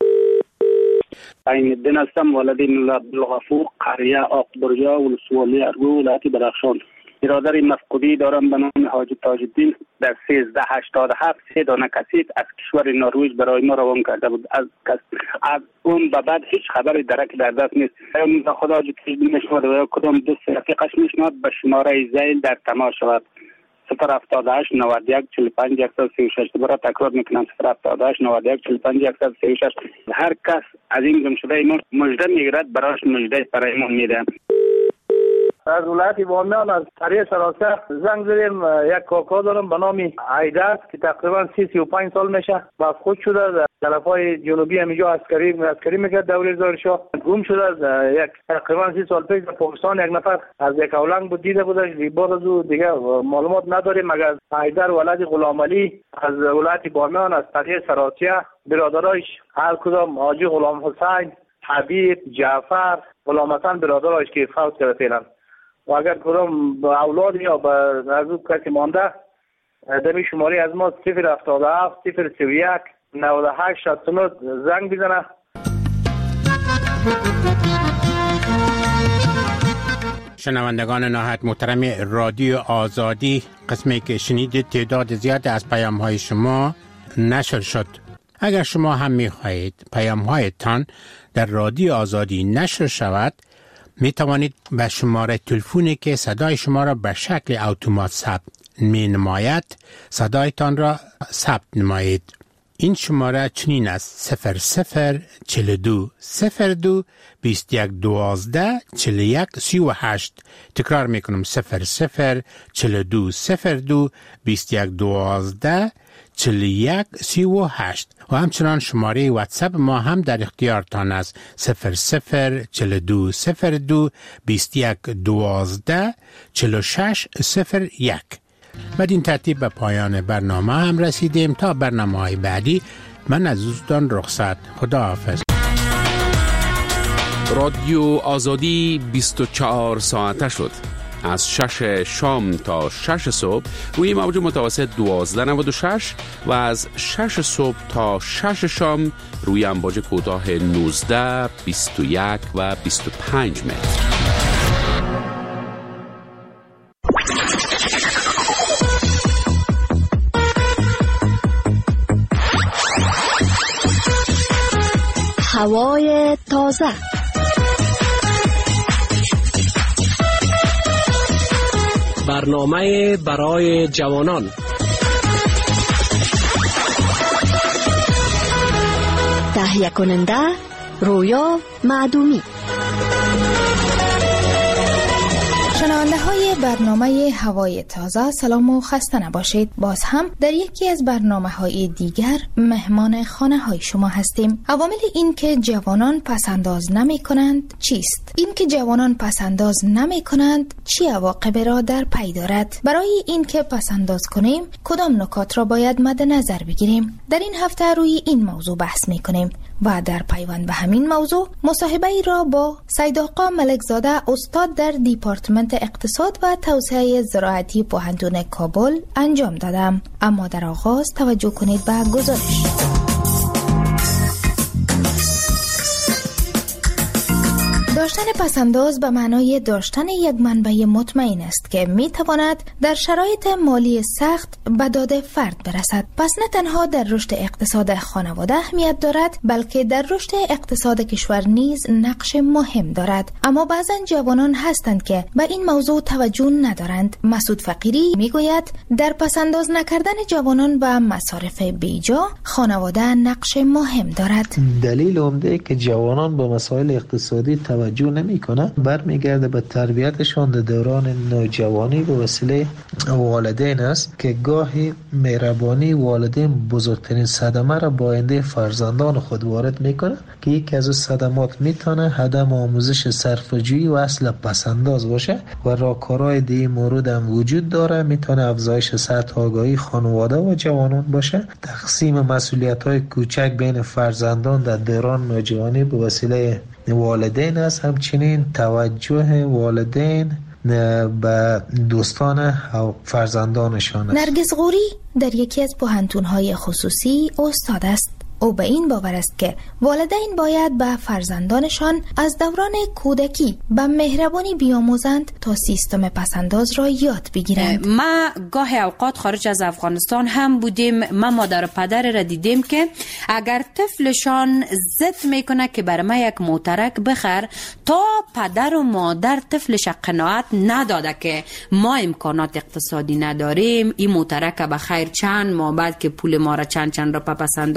این الدین هستم ولد عبدالغفور قریه آقبرجا ولسوالی ارگو ولایت بدخشان. برادر مفقودی دارم به نام حاجی تاج الدین در سیزده هشتاد و هفت سه دانه کسیت از کشور نروژ برای ما روان کرده بود. از از اون به بعد هیچ خبری درک در دست نیست. خدا حاجی تاج الدین میشود و کدام دوست رفیقش میشود به شماره زیل در تماس شود. صفر هفتاد و هشت نود و یک چهل و پنج صد و سی و شش. دوباره تکرار میکنم صفر هفتاد و هشت نود و یک چهل و پنج صد و سی و شش. هر کس از این گمشده مژده میگیرد برایش مژده برای ما میده. از ولایت بامیان از طریق سراسر زنگ زدیم. یک کاکا دارم به نام عیدر که تقریبا سی سی و پنج سال میشه، با خود شده در طرفای جنوبی همینجا عسکری عسکری میکرد دوره زار شاه. گم شده یک تقریبا سی سال پیش در پاکستان یک نفر از یک اولنگ بود دیده بودش. بعد از او دیگه معلومات نداریم مگر عیدر ولد غلام علی از ولایت بامیان از طریق سراسر برادرایش هر کدام حاجی غلام حسین، حبیب، جعفر، غلام حسن برادرایش که فوت کرده فعلا. و اگر کدام اولاد یا به نزدیک کسی مانده دمی شماری از ما صفر هفتاد و هفت صفر سی و یک نود و هشت شصت و نه زنگ بزنه. شنوندگان نهایت محترم رادیو آزادی، قسمی که شنیدید تعداد زیاد از پیام های شما نشر شد. اگر شما هم می خواهید پیام هایتان در رادیو آزادی نشر شود، می توانید به شماره تلفنی که صدای شما را به شکل اتومات ثبت می نماید صدایتان را ثبت نمایید. این شماره چنین است: صفر صفر چهل و دو صفر دو بیست و یک دوازده چهل و یک سی و هشت. تکرار می کنم: صفر صفر چهل و دو صفر دو بیست و یک دوازده چهل و یک سی و هشت. و همچنان شماره واتساپ ما هم در اختیارتان است: صفر صفر چهل و دو صفر دو بیست و یک دوازده چهل و شش صفر یک. بدین ترتیب به پایان برنامه هم رسیدیم. تا برنامه های بعدی من از دوستان رخصت. خدا حافظ. رادیو آزادی بیست و چهار ساعته شد. از شش شام تا شش صبح روی موج متوسط دوازده نود و شش و از شش صبح تا شش شام روی امواج کوتاه نوزده، بیست و یک و بیست و پنج متر. هوای تازه، برنامه برای جوانان، تهیه کننده رویا معدومی. شنونده های برنامه هوای تازه، سلام و خسته نباشید. باز هم در یکی از برنامه های دیگر مهمان خانه های شما هستیم. عوامل این که جوانان پسنداز نمی کنند چیست؟ این که جوانان پسنداز نمی کنند چی عواقب را در پی دارد؟ برای این که پسنداز کنیم کدام نکات را باید مد نظر بگیریم؟ در این هفته روی این موضوع بحث می کنیم و در پیوند به همین موضوع مصاحبه ای را با سید آقا ملکزاده، استاد در دیپارتمنت اقتصاد و توسعه زراعتی پوهنتون کابل انجام دادم. اما در آغاز توجه کنید به گزارش. داشتن پسنداز به معنای داشتن یک منبع مطمئن است که می تواند در شرایط مالی سخت به داد فرد برسد. پس نه تنها در رشد اقتصاد خانواده اهمیت دارد، بلکه در رشد اقتصاد کشور نیز نقش مهم دارد. اما بعضا جوانان هستند که به این موضوع توجه ندارند. مسعود فقیری می گوید در پسنداز نکردن جوانان به مصارف بیجا خانواده نقش مهم دارد. دلیل عمده که جوانان به مسائل اقتصادی توجه نمی کنه برمیگرده به تربیتشان در دوران نوجوانی به وسیله والدین است که گاهی مهربانی والدین بزرگترین صدمه را با آینده فرزندان خود وارد میکنه که یکی از صدمات میتونه عدم آموزش صرفه‌جویی و اصل پسنداز باشه و راهکارهای دیگه مورد هم وجود داره. میتونه افزایش سطح آگاهی خانواده و جوانان باشه، تقسیم مسئولیت‌های کوچک بین فرزندان در دوران نوجوانی به وسیله والدین است، همچنین توجه والدین به دوستان و فرزندانشان است. نرگس غوری در یکی از پوهنتون‌های خصوصی استاد است. او به این باور است که والدین باید به فرزندانشان از دوران کودکی به مهربانی بیاموزند تا سیستم پسنداز را یاد بگیرند. ما گاهی اوقات خارج از افغانستان هم بودیم، ما مادر و پدر را دیدیم که اگر طفلشان ضد میکنه که بر ما یک موترک بخر، تا پدر و مادر طفلش قناعت نداده که ما امکانات اقتصادی نداریم، این موترک به خیر چند ماه بعد که پول ما را چند چند را پسنداز کرد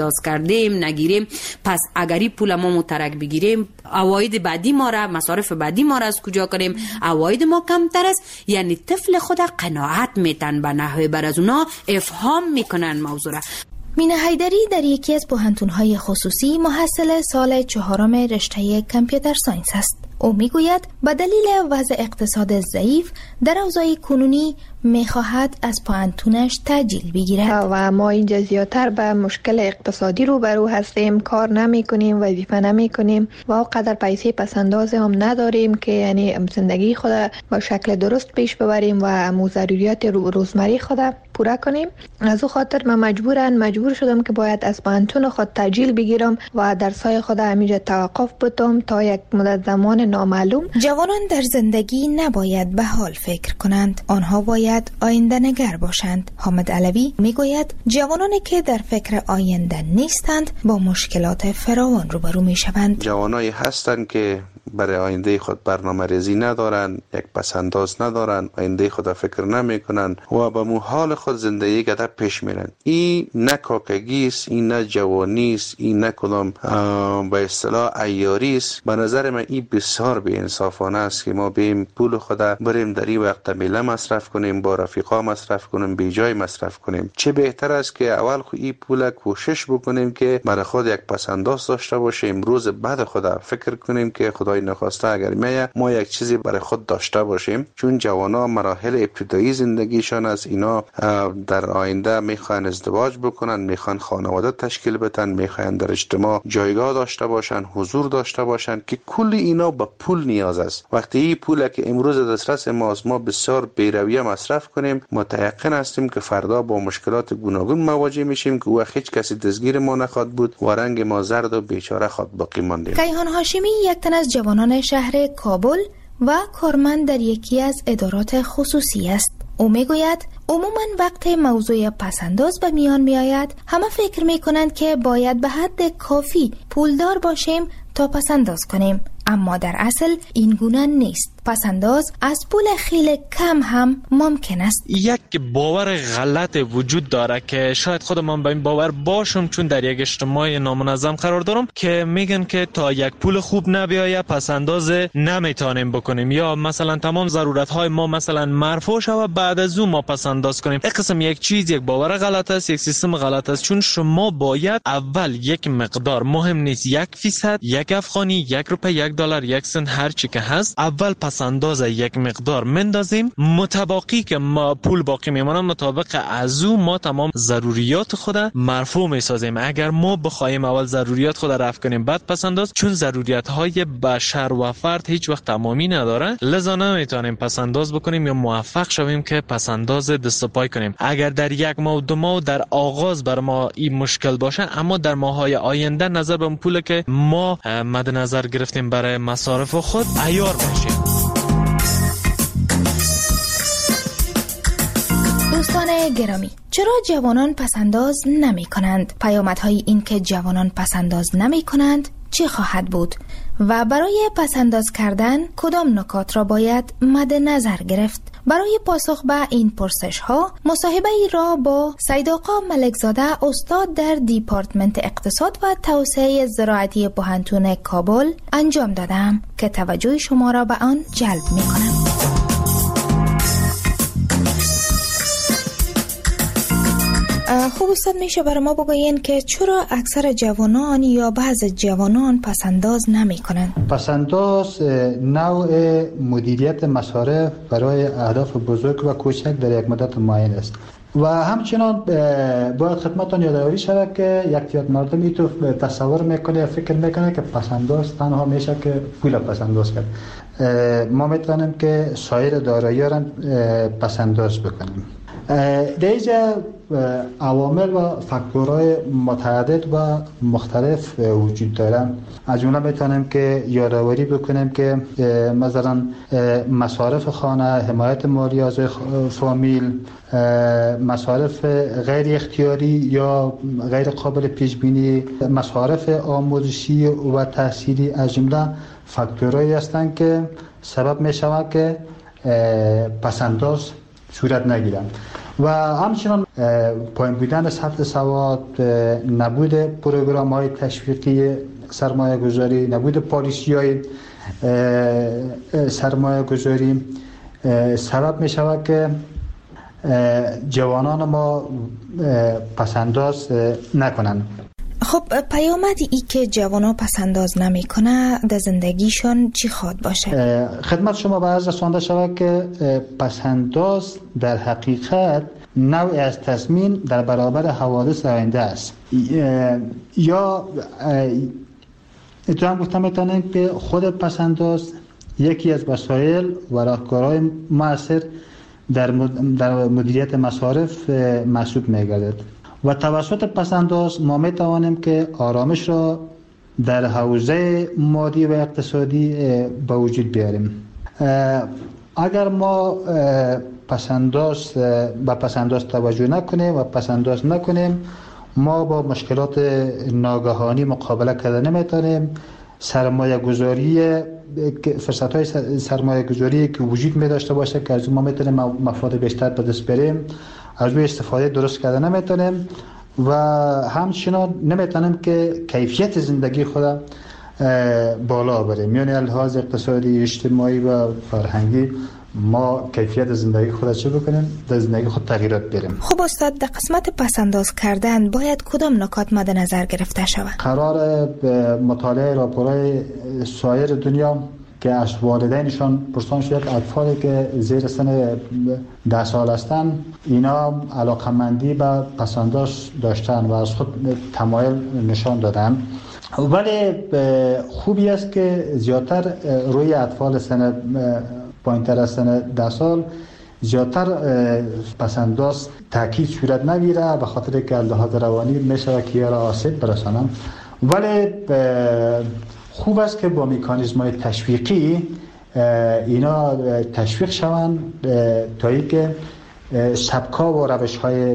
نخوردیم نگیریم، پس اگری پول ما مترک بگیریم عواید بعدی ما را، مصارف بعدی ما را از کجا کنیم؟ عواید ما کمتر است. یعنی طفل خود قناعت میتن به نحوه بر از اونا افهام میکنن موضوع را. مینا حیدری در یکی از پوهنتون‌های خصوصی محصل سال چهارم رشته کامپیوتر ساینس است. او میگوید به دلیل وضع اقتصاد ضعیف در اوضاع کنونی میخواهد از پوهنتونش تأجیل بگیرد و ما اینجا زیادتر به مشکل اقتصادی روبرو هستیم، کار نمی کنیم، وظیفه نمی کنیم و اونقدر پیسه پسنداز هم نداریم که یعنی زندگی خود با شکل درست پیش ببریم و مو ضروریات روزمره خود پورا کنیم. از او خاطر من مجبورن مجبور شدم که باید از پوهنتون خود تأجیل بگیرم و درسای خود همینجا توقف بدم تا یک مدت زمان نامعلوم. جوانان در زندگی نباید به حال فکر کنند، آنها باید آینده نگر باشند. حامد علوی میگوید جوانانی که در فکر آینده نیستند با مشکلات فراوان روبرو میشوند. جوانایی هستند که برای آینده خود برنامه ریزی ندارن، یک پسنداز ندارن، آینده خود فکر نمی کنن و به مو حال خود زندگی گذر پیش میرن. این نه کاکگی است، این نه جوانی است، این نه کدام به اصطلاح عیاری است. به نظر من این بسیار بی انصافانه است که ما بیم پول خود بریم در این وقت میله مصرف کنیم، با رفیقا مصرف کنیم، بی جای مصرف کنیم. چه بهتر است که اول خود این پول کوشش بکنیم که برای خود یک پسنداز داشته باشیم، روز بعد خود فکر کنیم که خدای نخواسته اگر میه ما یک چیزی برای خود داشته باشیم. چون جوانا مراحل ابتدایی زندگیشان از اینا در آینده میخوان ازدواج بکنن، میخوان خانواده تشکیل بدن، میخوان در اجتماع جایگاه داشته باشن، حضور داشته باشن که کل اینا به پول نیاز است. وقتی این پول که امروز دسترس ماست ما بسیار بی‌رویه مصرف کنیم، متيقن هستیم که فردا با مشکلات گوناگون مواجه میشیم که وقت هیچ کسی دستگیر ما نخواد بود و رنگ ما زرد و بیچاره خود باقی ماندیم. کیهان هاشمی یک تن از جوانان شهر کابل و کارمند در یکی از ادارات خصوصی است. او میگوید عموما وقت موضوع پسنداز به میان می آید همه فکر می کنند که باید به حد کافی پولدار باشیم تا پسنداز کنیم، اما در اصل این گونه نیست. پسنداز از پول خیلی کم هم ممکن است. یک باور غلط وجود داره که شاید خودم به این باور باشم چون در یک اجتماع نامنظم قرار دارم که میگن که تا یک پول خوب نبیایه پسنداز نمیتونیم بکنیم، یا مثلا تمام ضرورت های ما مثلا مرفوع شود بعد از اون ما پسنداز کنیم. این قسم یک چیز یک باور غلط است، یک سیستم غلط است. چون شما باید اول یک مقدار، مهم نیست یک فیصد، یک افغانی، یک روپیه، یک دلار، یک سنت، هر چی که هست، اول پسنداز یک مقدار مندازیم، متباقی که ما پول باقی میمونه مطابق از او ما تمام ضروریات خود مرفوع میسازیم. اگر ما بخوایم اول ضروریات خود رفع کنیم بعد پسنداز، چون ضروریات های بشر و فرد هیچ وقت تمامی نداره، لذا نمیتونیم پسنداز بکنیم یا موفق شویم که پسنداز دست پای کنیم. اگر در یک ماه دو ماه در آغاز بر ما این مشکل باشه، اما در ماهای آینده نظر به پول که ما مد نظر گرفتیم برای مصارف خود عیار بشیم. دوستان گرامی، چرا جوانان پسنداز نمی کنند؟ پیامدهای این که جوانان پسنداز نمی کنند چه خواهد بود؟ و برای پسنداز کردن کدام نکات را باید مد نظر گرفت؟ برای پاسخ به این پرسش ها مصاحبه ای را با سید آقا ملکزاده استاد در دیپارتمنت اقتصاد و توسعه زراعتی پوهنتون کابل انجام دادم که توجه شما را به آن جلب می کنم. خوب استاد میشه برای ما بگوین که چرا اکثر جوانان یا بعض جوانان پسنداز نمی کنند؟ پسنداز نوع مدیریت مصارف برای اهداف بزرگ و کوچک در یک مدت معین است و همچنان باید خدمتتان یادآوری شود که یک تعداد مردمی تو تصور میکنه یا فکر میکنه که پسنداز تنها میشه که پول پسنداز کرد. ما میتونیم که سایر دارایی را پسنداز بکنیم. در اینجا عوامل و فاکتورهای متعدد و مختلف وجود دارند. از جمله میتونیم که یادآوری بکنیم که مثلا مصارف خانه، حمایت مالی از فامیل، مصارف غیر اختیاری یا غیر قابل پیش بینی، مصارف آموزشی و تحصیلی از جمله فاکتورهایی هستند که سبب میشود که پسنداز صورت نگیرند و همچنان پایین بودن سطح سواد، نبود پروگرام های تشویقی سرمایه گذاری، نبود پالیسی های سرمایه گذاری سبب می شود که جوانان ما پسنداز نکنند. خب پیامد ای که جوانا پسنداز نمی کنه در زندگیشان چی خواد باشه؟ خدمت شما به عرض رسانده شود که پسنداز در حقیقت نوعی از تضمین در برابر حوادث آینده است. یا اتفاقا گفتم میتونیم که خود پسنداز یکی از وسایل و راهکارهای مؤثر در در مدیریت مصارف محسوب می‌گردد و توسط پسنداز ما می‌توانیم که آرامش را در حوزه مادی و اقتصادی به وجود بیاریم. اگر ما پسنداز به پسنداز توجه نکنیم و پسنداز نکنیم، ما با مشکلات ناگهانی مقابله کرده نمیتونیم. سرمایه گذاری فرصت های سرمایه گذاری که وجود می داشته باشه که از ما میتونیم مفاد بیشتر به دست بریم، از روی استفاده درست کرده نمیتونیم و همچنان نمیتونیم که کیفیت زندگی خود بالا بریم. یعنی لحاظ اقتصادی، اجتماعی و فرهنگی ما کیفیت زندگی خود چه بکنیم؟ در زندگی خود تغییرات بریم. خب استاد، در قسمت پسنداز کردن باید کدام نکات مد نظر گرفته شود؟ قرار مطالعه راپورهای سایر دنیا که از والدینشان پرسان شد اطفالی که زیر سن ده سال هستند اینا علاقمندی به پسنداز داشتن و از خود تمایل نشان دادن، ولی خوبی است که زیادتر روی اطفال سن پایین‌تر از سن ده سال زیادتر پسنداز تاکید صورت نگیره به خاطر که لحاظ روانی میشه که را آسیب برسانم، ولی خوب است که با مکانیزم‌های تشویقی اینا تشویق شوند تا اینکه سبکا و روش‌های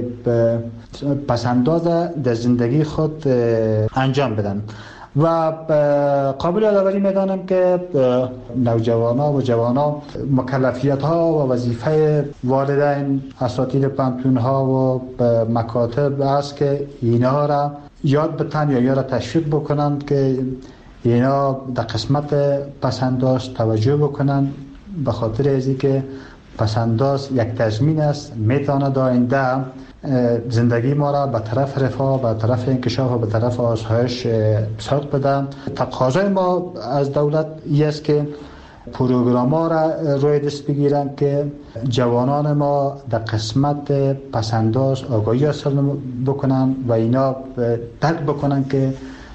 پسنداز در زندگی خود انجام بدن. و قابل یادآوری می‌دانم که نوجوانان و جوانان مکلفیت‌ها و وظیفه والدین، اساتید پانتون‌ها و مکاتب است که اینها را یاد بتن یا یا را تشویق بکنند که اینا در قسمت پسنداز توجه بکنند، به خاطر از اینکه پسنداز یک تضمین است، میتواند آینده زندگی ما را به طرف رفاه، به طرف انکشاف و به طرف آسایش سوق بده. تقاضای ما از دولت این است که پروگرام ها را روی دست بگیرن که جوانان ما در قسمت پسنداز آگاهی حاصل بکنن و اینا درک بکنن که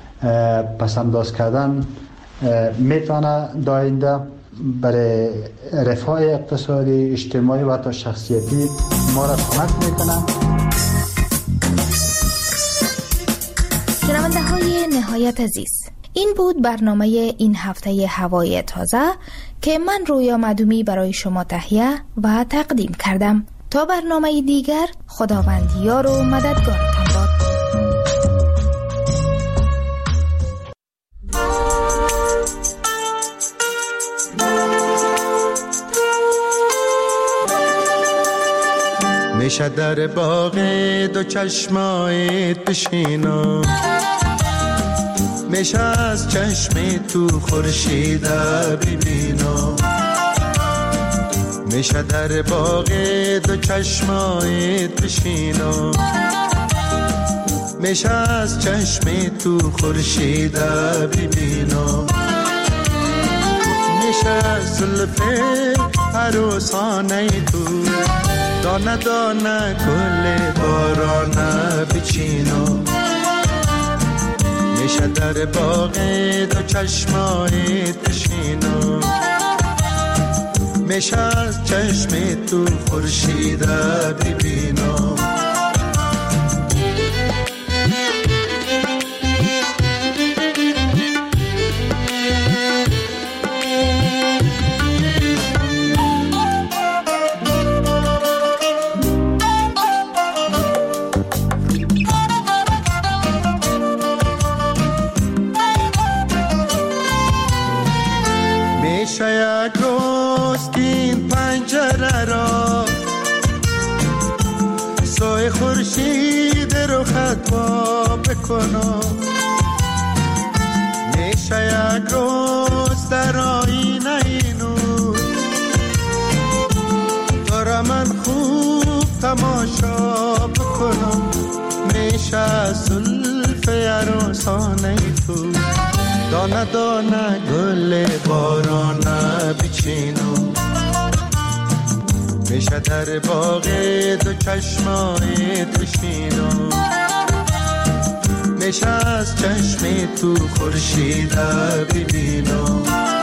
پسنداز کردن میتونه داینده برای رفاه اقتصادی، اجتماعی و حتی شخصیتی ما را کمک میکنه. شنونده های نهایت عزیز، این بود برنامه این هفته هوای تازه که من رویا معدومی برای شما تهیه و تقدیم کردم. تا برنامه دیگر، خداوند یار و مددگارتان باد. میشه در باغ دو چشمایت بشینم، میشه از چشم تو خورشید ببینم، میشه در باغ دو چشمایت بشینم، میشه از چشم تو خورشید ببینم، میشه از زلف عروسانه تو دانه دانه گل بارانه بچینم، میشه در باغ دو چشمایت بشینم، میشه از چشم تو خورشید ببینم. پای خورشید رو خطوا بکنم، میشه یک روز در آینه نور دارم من خوب تماشا بکنم، میشه زلف عروسانه تو دانه دانه گل بارانه بچینم، میشه در باغ دو چشمای تشینم، میشه از چشم تو خورشید ببینم.